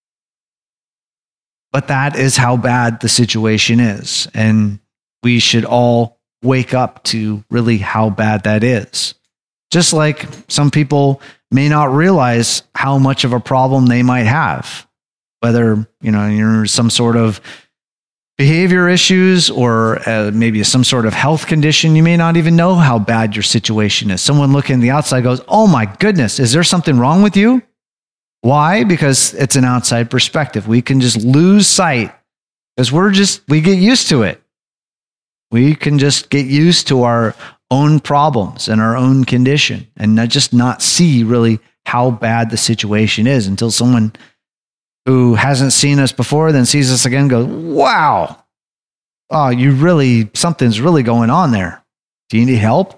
But that is how bad the situation is. And we should all wake up to really how bad that is. Just like some people may not realize how much of a problem they might have, whether, you know, you're some sort of behavior issues, or uh, maybe some sort of health condition. You may not even know how bad your situation is. Someone looking on the outside goes, "Oh my goodness, is there something wrong with you?" Why? Because it's an outside perspective. We can just lose sight because we're just, we get used to it. We can just get used to our own problems and our own condition, and not just not see really how bad the situation is until someone who hasn't seen us before then sees us again and goes, "Wow, oh, you really, something's really going on there. Do you need help?"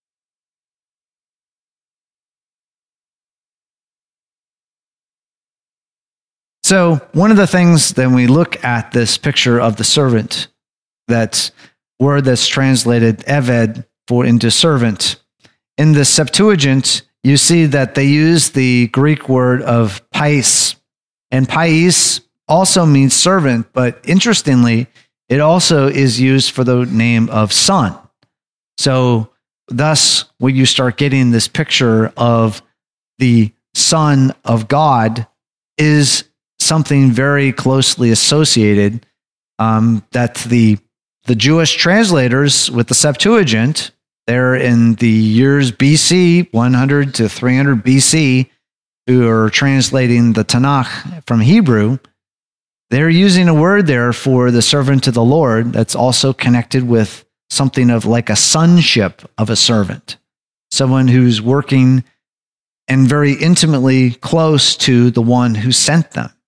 So one of the things that we look at this picture of the servant, that word that's translated eved for into servant, in the Septuagint, you see that they use the Greek word of pais, and pais also means servant, but interestingly, it also is used for the name of son. So thus, when you start getting this picture of the Son of God, is something very closely associated, um, that the the Jewish translators with the Septuagint, they're in the years B C, one hundred to three hundred B C, who are translating the Tanakh from Hebrew. They're using a word there for the servant of the Lord that's also connected with something of like a sonship of a servant, someone who's working and very intimately close to the one who sent them.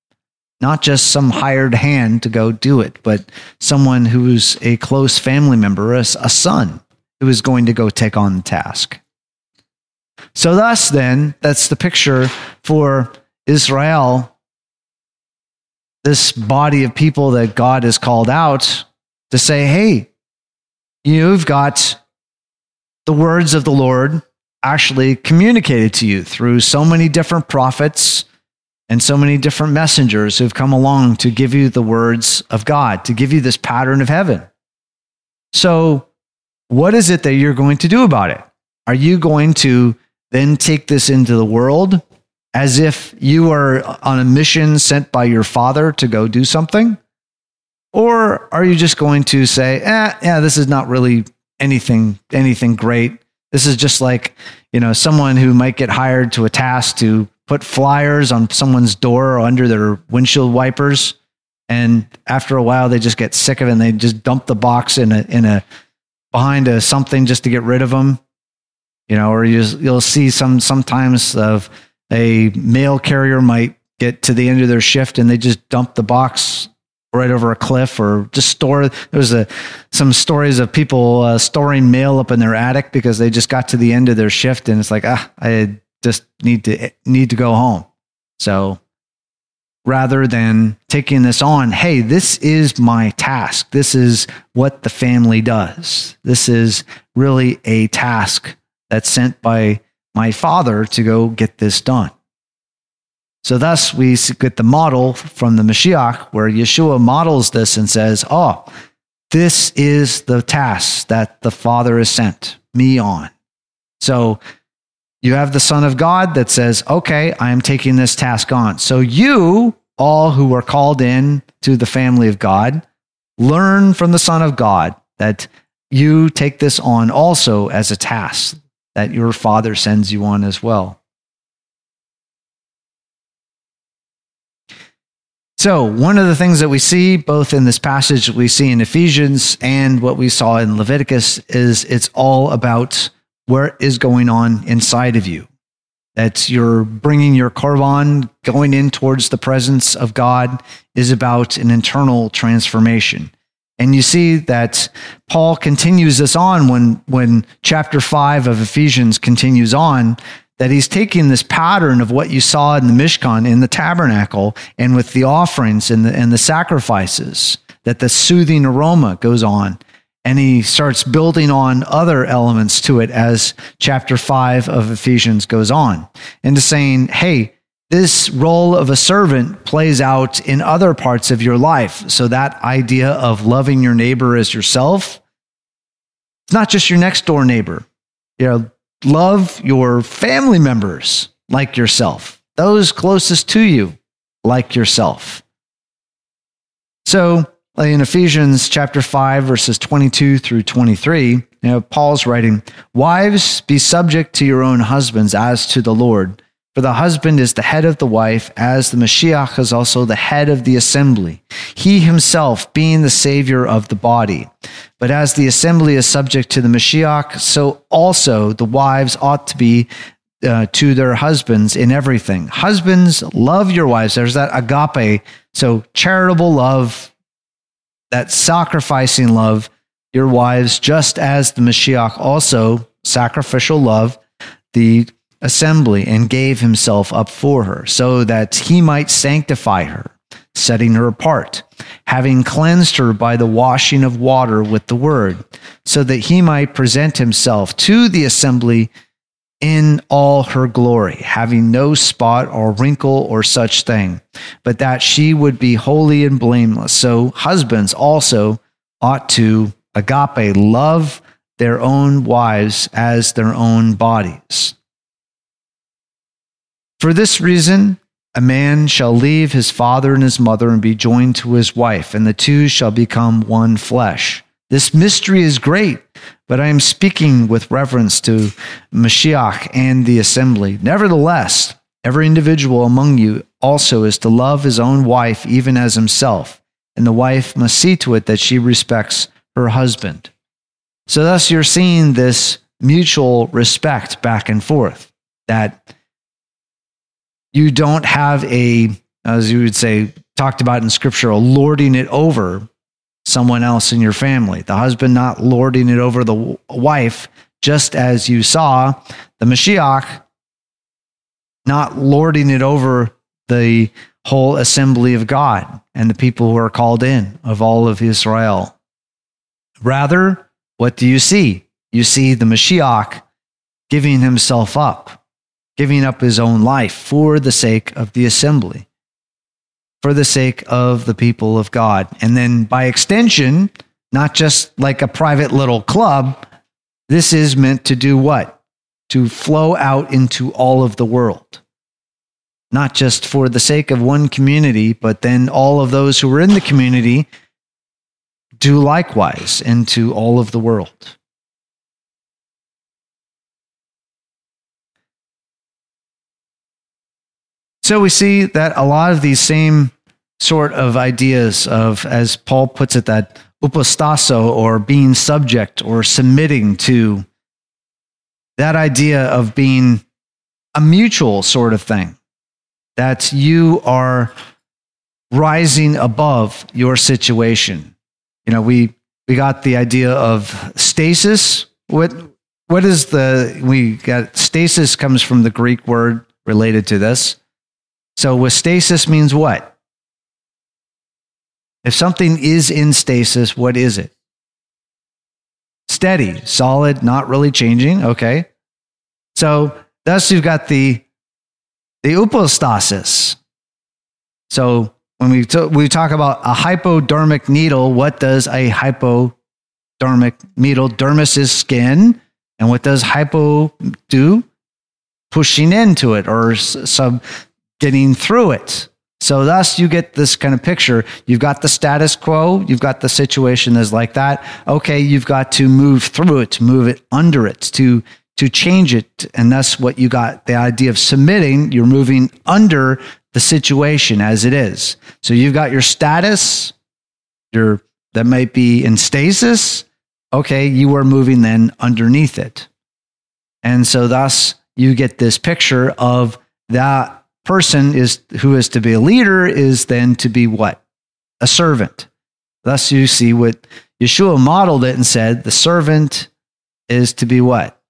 not just some hired hand to go do it, but someone who's a close family member, a, a son who is going to go take on the task. So thus then, that's the picture for Israel, this body of people that God has called out to say, hey, you've got the words of the Lord actually communicated to you through so many different prophets and so many different messengers who've come along to give you the words of God, to give you this pattern of heaven. So what is it that you're going to do about it? Are you going to then take this into the world as if you are on a mission sent by your father to go do something? Or are you just going to say, eh, yeah, this is not really anything, anything great. This is just like, you know, someone who might get hired to a task to put flyers on someone's door or under their windshield wipers. And after a while, they just get sick of it and they just dump the box in a, in a, behind a something just to get rid of them. You know, or you, you'll see some sometimes of a mail carrier might get to the end of their shift and they just dump the box right over a cliff, or just store. There was a, some stories of people uh, storing mail up in their attic because they just got to the end of their shift and it's like, ah, I just need to need to go home. So rather than taking this on, hey, this is my task. This is what the family does. This is really a task that's sent by my father to go get this done. So thus we get the model from the Mashiach where Yeshua models this and says, oh, this is the task that the Father has sent me on. So you have the Son of God that says, okay, I am taking this task on. So you, all who are called in to the family of God, learn from the Son of God that you take this on also as a task that your Father sends you on as well. So one of the things that we see both in this passage we see in Ephesians and what we saw in Leviticus is it's all about what is going on inside of you. That you're bringing your korban, going in towards the presence of God is about an internal transformation. And you see that Paul continues this on when, when chapter five of Ephesians continues on, that he's taking this pattern of what you saw in the Mishkan, in the tabernacle, and with the offerings and the, and the sacrifices, that the soothing aroma goes on. And he starts building on other elements to it as chapter five of Ephesians goes on, into saying, hey, this role of a servant plays out in other parts of your life. So that idea of loving your neighbor as yourself, it's not just your next door neighbor. You know, love your family members like yourself, those closest to you like yourself. So in Ephesians chapter five, verses twenty-two through twenty-three, you know, Paul's writing, wives, be subject to your own husbands as to the Lord. For the husband is the head of the wife, as the Mashiach is also the head of the assembly, he himself being the Savior of the body. But as the assembly is subject to the Mashiach, so also the wives ought to be uh, to their husbands in everything. Husbands, love your wives. There's that agape, so charitable love, that sacrificing love, your wives, just as the Mashiach also sacrificial love the assembly and gave himself up for her, so that he might sanctify her, setting her apart, having cleansed her by the washing of water with the word, so that he might present himself to the assembly in all her glory, having no spot or wrinkle or such thing, but that she would be holy and blameless. So husbands also ought to agape, love their own wives as their own bodies. For this reason, a man shall leave his father and his mother and be joined to his wife, and the two shall become one flesh. This mystery is great, but I am speaking with reference to Mashiach and the assembly. Nevertheless, every individual among you also is to love his own wife even as himself, and the wife must see to it that she respects her husband. So thus you're seeing this mutual respect back and forth, that you don't have a as you would say, talked about in Scripture, lording it over someone else in your family. The husband not lording it over the wife, just as you saw the Mashiach not lording it over the whole assembly of God and the people who are called in of all of Israel. Rather, what do you see? You see the Mashiach giving himself up, giving up his own life for the sake of the assembly, for the sake of the people of God. And then by extension, not just like a private little club, this is meant to do what? To flow out into all of the world. Not just for the sake of one community, but then all of those who are in the community do likewise into all of the world. So we see that a lot of these same sort of ideas of, as Paul puts it, that upostaso, or being subject or submitting to, that idea of being a mutual sort of thing, that you are rising above your situation. You know, we we got the idea of stasis. What what is the, we got stasis comes from the Greek word related to this. So with stasis means what? If something is in stasis, what is it? Steady, solid, not really changing. Okay. So thus you've got the the upostasis. So when we t- we talk about a hypodermic needle, what does a hypodermic needle? Dermis is skin, and what does hypo do? Pushing into it, or sub getting through it. So thus you get this kind of picture. You've got the status quo, you've got the situation that's like that. Okay, you've got to move through it, to move it under it, to to change it. And that's what you got, the idea of submitting. You're moving under the situation as it is. So you've got your status, your that might be in stasis. Okay, you are moving then underneath it. And so thus you get this picture of that person is who is to be a leader is then to be what? A servant. Thus you see what Yeshua modeled it and said, the servant is to be what?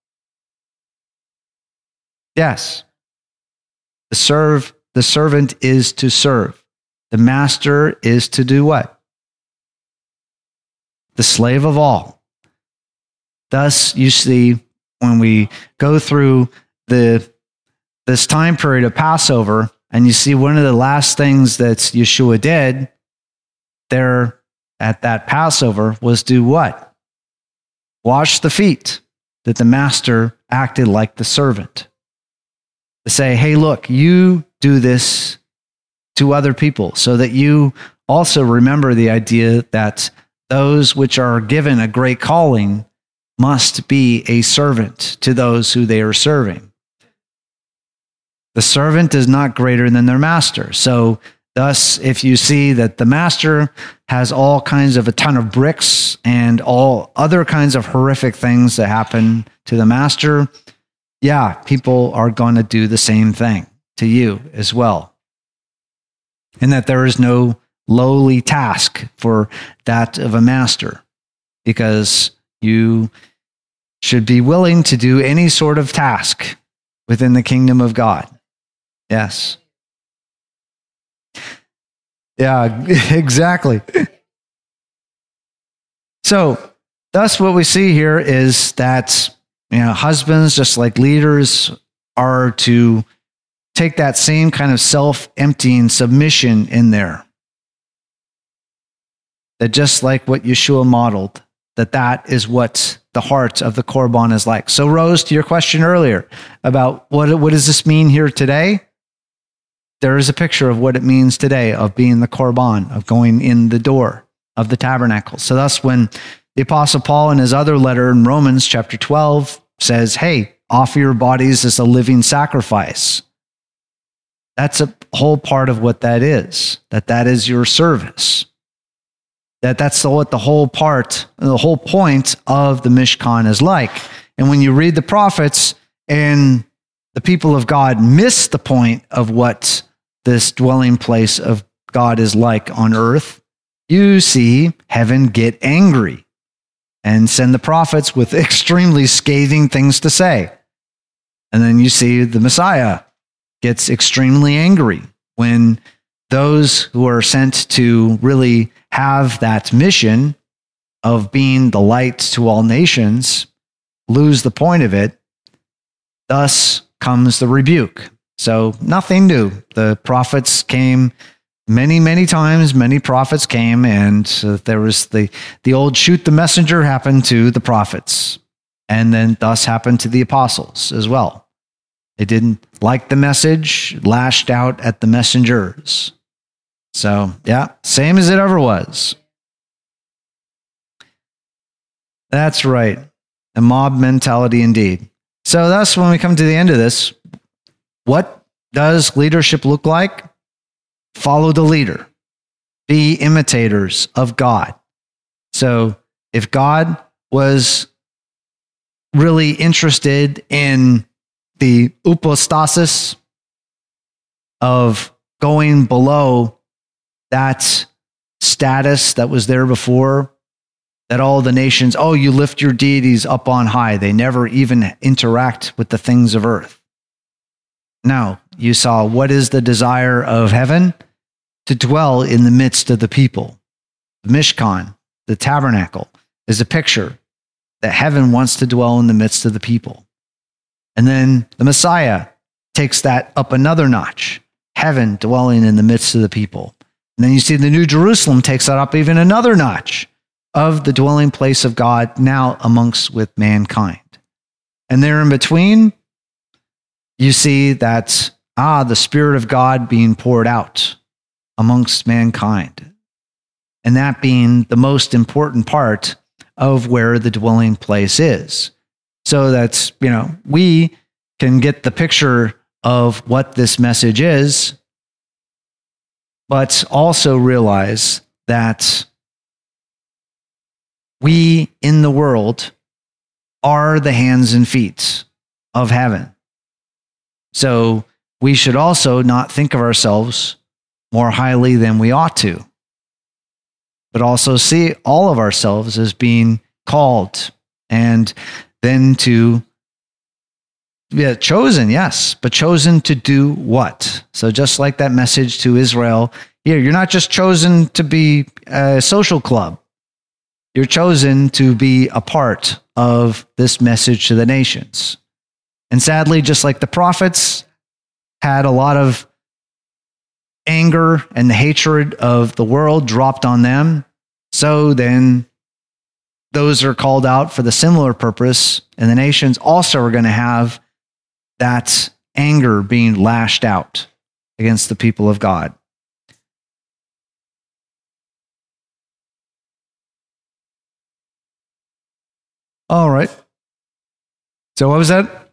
Yes. The serve, the servant is to serve. The master is to do what? The slave of all. Thus you see when we go through the this time period of Passover, and you see one of the last things that Yeshua did there at that Passover was do what? Wash the feet, that the master acted like the servant. To say, hey, look, you do this to other people so that you also remember the idea that those which are given a great calling must be a servant to those who they are serving. The servant is not greater than their master. So thus, if you see that the master has all kinds of a ton of bricks and all other kinds of horrific things that happen to the master, yeah, people are going to do the same thing to you as well. And that there is no lowly task for that of a master, because you should be willing to do any sort of task within the kingdom of God. Yes. Yeah, exactly. So, thus what we see here is that, you know, husbands, just like leaders, are to take that same kind of self-emptying submission in there. That just like what Yeshua modeled, that that is what the heart of the Korban is like. So, Rose, to your question earlier about what, what does this mean here today? There is a picture of what it means today of being the Korban, of going in the door of the tabernacle. So thus when the Apostle Paul in his other letter in Romans chapter twelve says, hey, offer your bodies as a living sacrifice. That's a whole part of what that is, that that is your service. That that's the, what the whole part, the whole point of the Mishkan is like. And when you read the prophets and the people of God miss the point of what this dwelling place of God is like on earth, you see heaven get angry and send the prophets with extremely scathing things to say. And then you see the Messiah gets extremely angry when those who are sent to really have that mission of being the light to all nations lose the point of it. Thus comes the rebuke. So nothing new. The prophets came many, many times. Many prophets came, and uh, there was the, the old shoot the messenger happened to the prophets, and then thus happened to the apostles as well. They didn't like the message, lashed out at the messengers. So, yeah, same as it ever was. That's right. A mob mentality indeed. So thus, when we come to the end of this, what does leadership look like? Follow the leader. Be imitators of God. So if God was really interested in the upostasis of going below that status that was there before, that all the nations, oh, you lift your deities up on high. They never even interact with the things of earth. Now, you saw what is the desire of heaven? To dwell in the midst of the people. The Mishkan, the tabernacle, is a picture that heaven wants to dwell in the midst of the people. And then the Messiah takes that up another notch. Heaven dwelling in the midst of the people. And then you see the New Jerusalem takes that up even another notch of the dwelling place of God now amongst with mankind. And there in between, you see that, ah, the Spirit of God being poured out amongst mankind. And that being the most important part of where the dwelling place is. So that's, you know, we can get the picture of what this message is, but also realize that we in the world are the hands and feet of heaven. So we should also not think of ourselves more highly than we ought to, but also see all of ourselves as being called and then to yeah, chosen, yes, but chosen to do what? So just like that message to Israel, here, you're not just chosen to be a social club. You're chosen to be a part of this message to the nations. And sadly, just like the prophets had a lot of anger and the hatred of the world dropped on them, so then those are called out for the similar purpose, and the nations also are going to have that anger being lashed out against the people of God. All right. So what was that?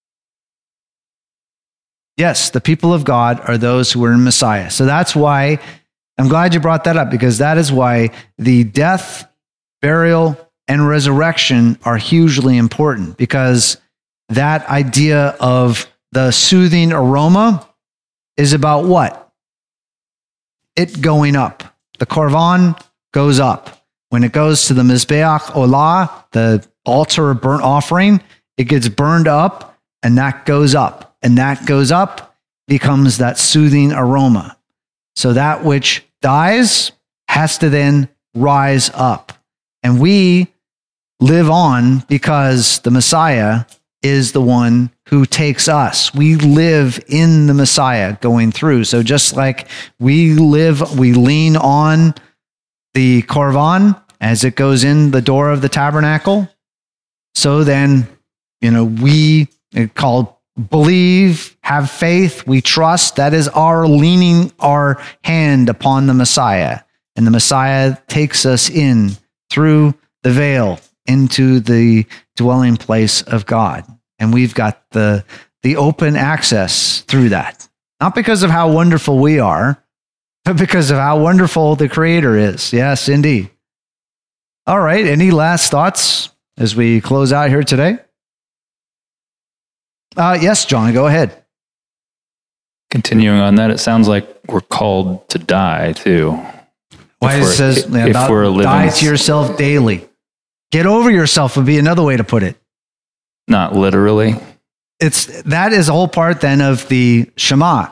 Yes, the people of God are those who are in Messiah. So that's why, I'm glad you brought that up, because that is why the death, burial, and resurrection are hugely important, because that idea of the soothing aroma is about what? It going up. The korban goes up. When it goes to the Mizbeach Olah, the altar of burnt offering, it gets burned up, and that goes up. And that goes up becomes that soothing aroma. So that which dies has to then rise up. And we live on because the Messiah is the one who takes us. We live in the Messiah going through. So just like we live, we lean on the korban as it goes in the door of the tabernacle. So then, you know, we called believe, have faith, we trust. That is our leaning our hand upon the Messiah. And the Messiah takes us in through the veil into the dwelling place of God. And we've got the, the open access through that. Not because of how wonderful we are, but because of how wonderful the Creator is. Yes, indeed. All right. Any last thoughts as we close out here today? Uh, yes, John, go ahead. Continuing on that, it sounds like we're called to die too. Why If it we're- says, if yeah, we're living- die to yourself daily. Get over yourself would be another way to put it. Not literally. It's that is a whole part then of the Shema.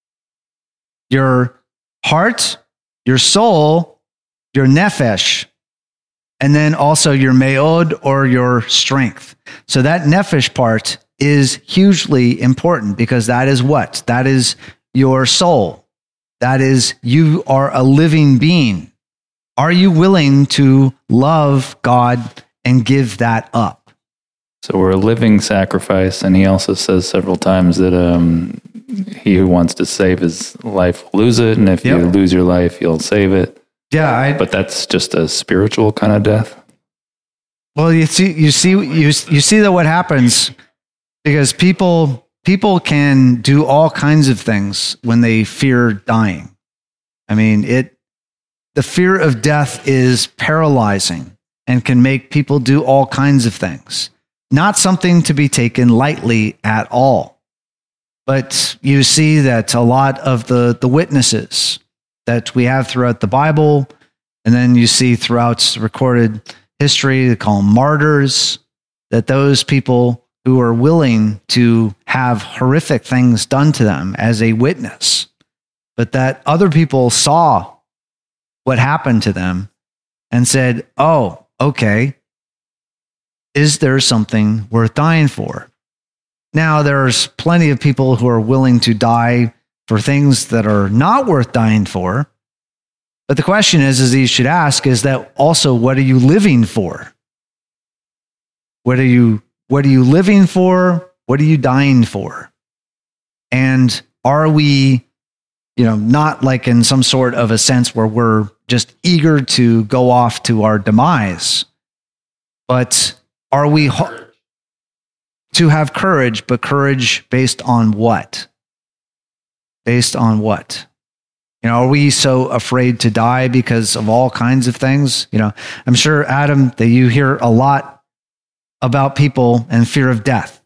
Your heart, your soul, your nefesh, and then also your meod or your strength. So that nefesh part is hugely important because that is what? That is your soul. That is, you are a living being. Are you willing to love God and give that up? So we're a living sacrifice, and he also says several times that um, he who wants to save his life will lose it, and if you Yep. lose your life, you'll save it. Yeah, I, But that's just a spiritual kind of death. well, you see, you see, you you see that what happens because people people can do all kinds of things when they fear dying. I mean, it the fear of death is paralyzing and can make people do all kinds of things. Not something to be taken lightly at all. But you see that a lot of the, the witnesses that we have throughout the Bible, and then you see throughout recorded history, they call them martyrs, that those people who are willing to have horrific things done to them as a witness, but that other people saw what happened to them and said, oh, okay, is there something worth dying for? Now, there's plenty of people who are willing to die for things that are not worth dying for. But the question is, is you should ask, is that also what are you living for? What are you, what are you living for? What are you dying for? And are we, you know, not like in some sort of a sense where we're just eager to go off to our demise, but are we ho- to have courage, but courage based on what? Based on what? You know, are we so afraid to die because of all kinds of things? You know, I'm sure, Adam, that you hear a lot about people and fear of death.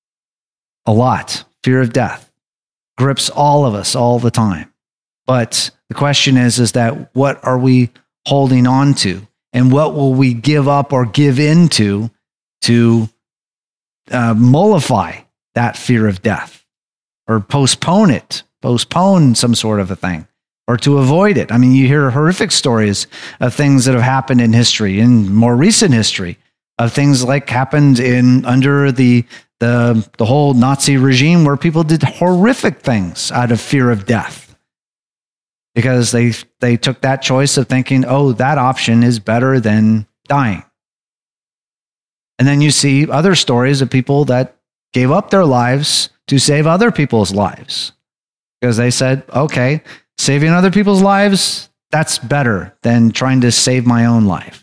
A lot. Fear of death grips all of us all the time. But the question is, is that what are we holding on to? And what will we give up or give into to uh, mollify that fear of death or postpone it, postpone some sort of a thing or to avoid it? I mean, you hear horrific stories of things that have happened in history, in more recent history, of things like happened in under the the the whole Nazi regime where people did horrific things out of fear of death because they they took that choice of thinking, oh, that option is better than dying. And then you see other stories of people that gave up their lives to save other people's lives because they said, okay, saving other people's lives, that's better than trying to save my own life.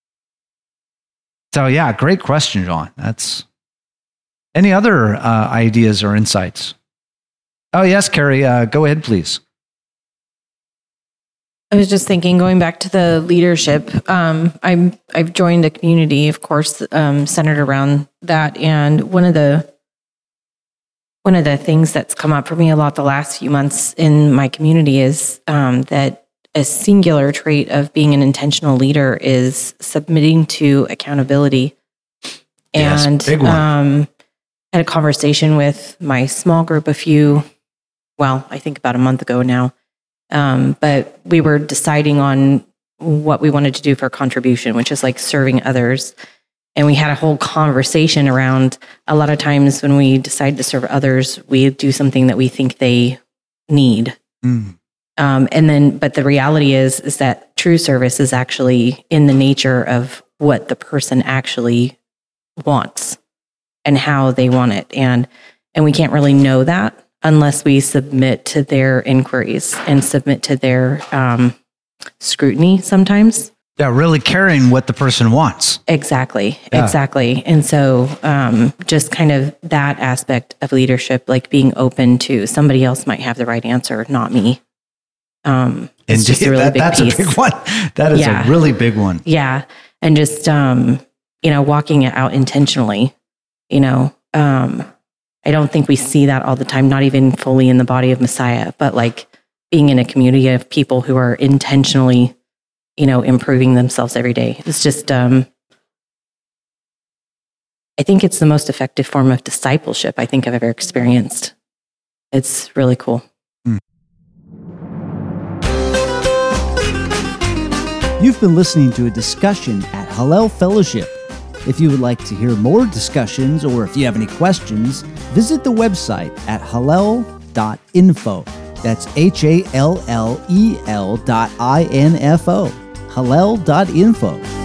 So yeah, great question, John. That's any other uh, ideas or insights? Oh yes, Carrie, uh, go ahead, please. I was just thinking, going back to the leadership, um, I'm, I've joined a community, of course, um, centered around that. And one of the one of the things that's come up for me a lot the last few months in my community is um, that a singular trait of being an intentional leader is submitting to accountability. Yes, And big one. um, had a conversation with my small group a few, well, I think about a month ago now. Um, but we were deciding on what we wanted to do for contribution, which is like serving others. And we had a whole conversation around a lot of times when we decide to serve others, we do something that we think they need. Mm. Um, and then, but the reality is, is that true service is actually in the nature of what the person actually wants and how they want it. And, and we can't really know that unless we submit to their inquiries and submit to their um, scrutiny sometimes. Yeah, really caring what the person wants. Exactly, Yeah. exactly. And so um, just kind of that aspect of leadership, like being open to somebody else might have the right answer, not me. Um, it's just a really that, big that's piece. a big one. That is Yeah. a really big one. Yeah. And just, um, you know, walking it out intentionally, you know, um, I don't think we see that all the time, not even fully in the body of Messiah, but like being in a community of people who are intentionally, you know, improving themselves every day. It's just, um, I think it's the most effective form of discipleship I think I've ever experienced. It's really cool. You've been listening to a discussion at Hallel Fellowship. If you would like to hear more discussions or if you have any questions, visit the website at hallel dot info. That's H A L L E L dot I N F O. hallel dot info.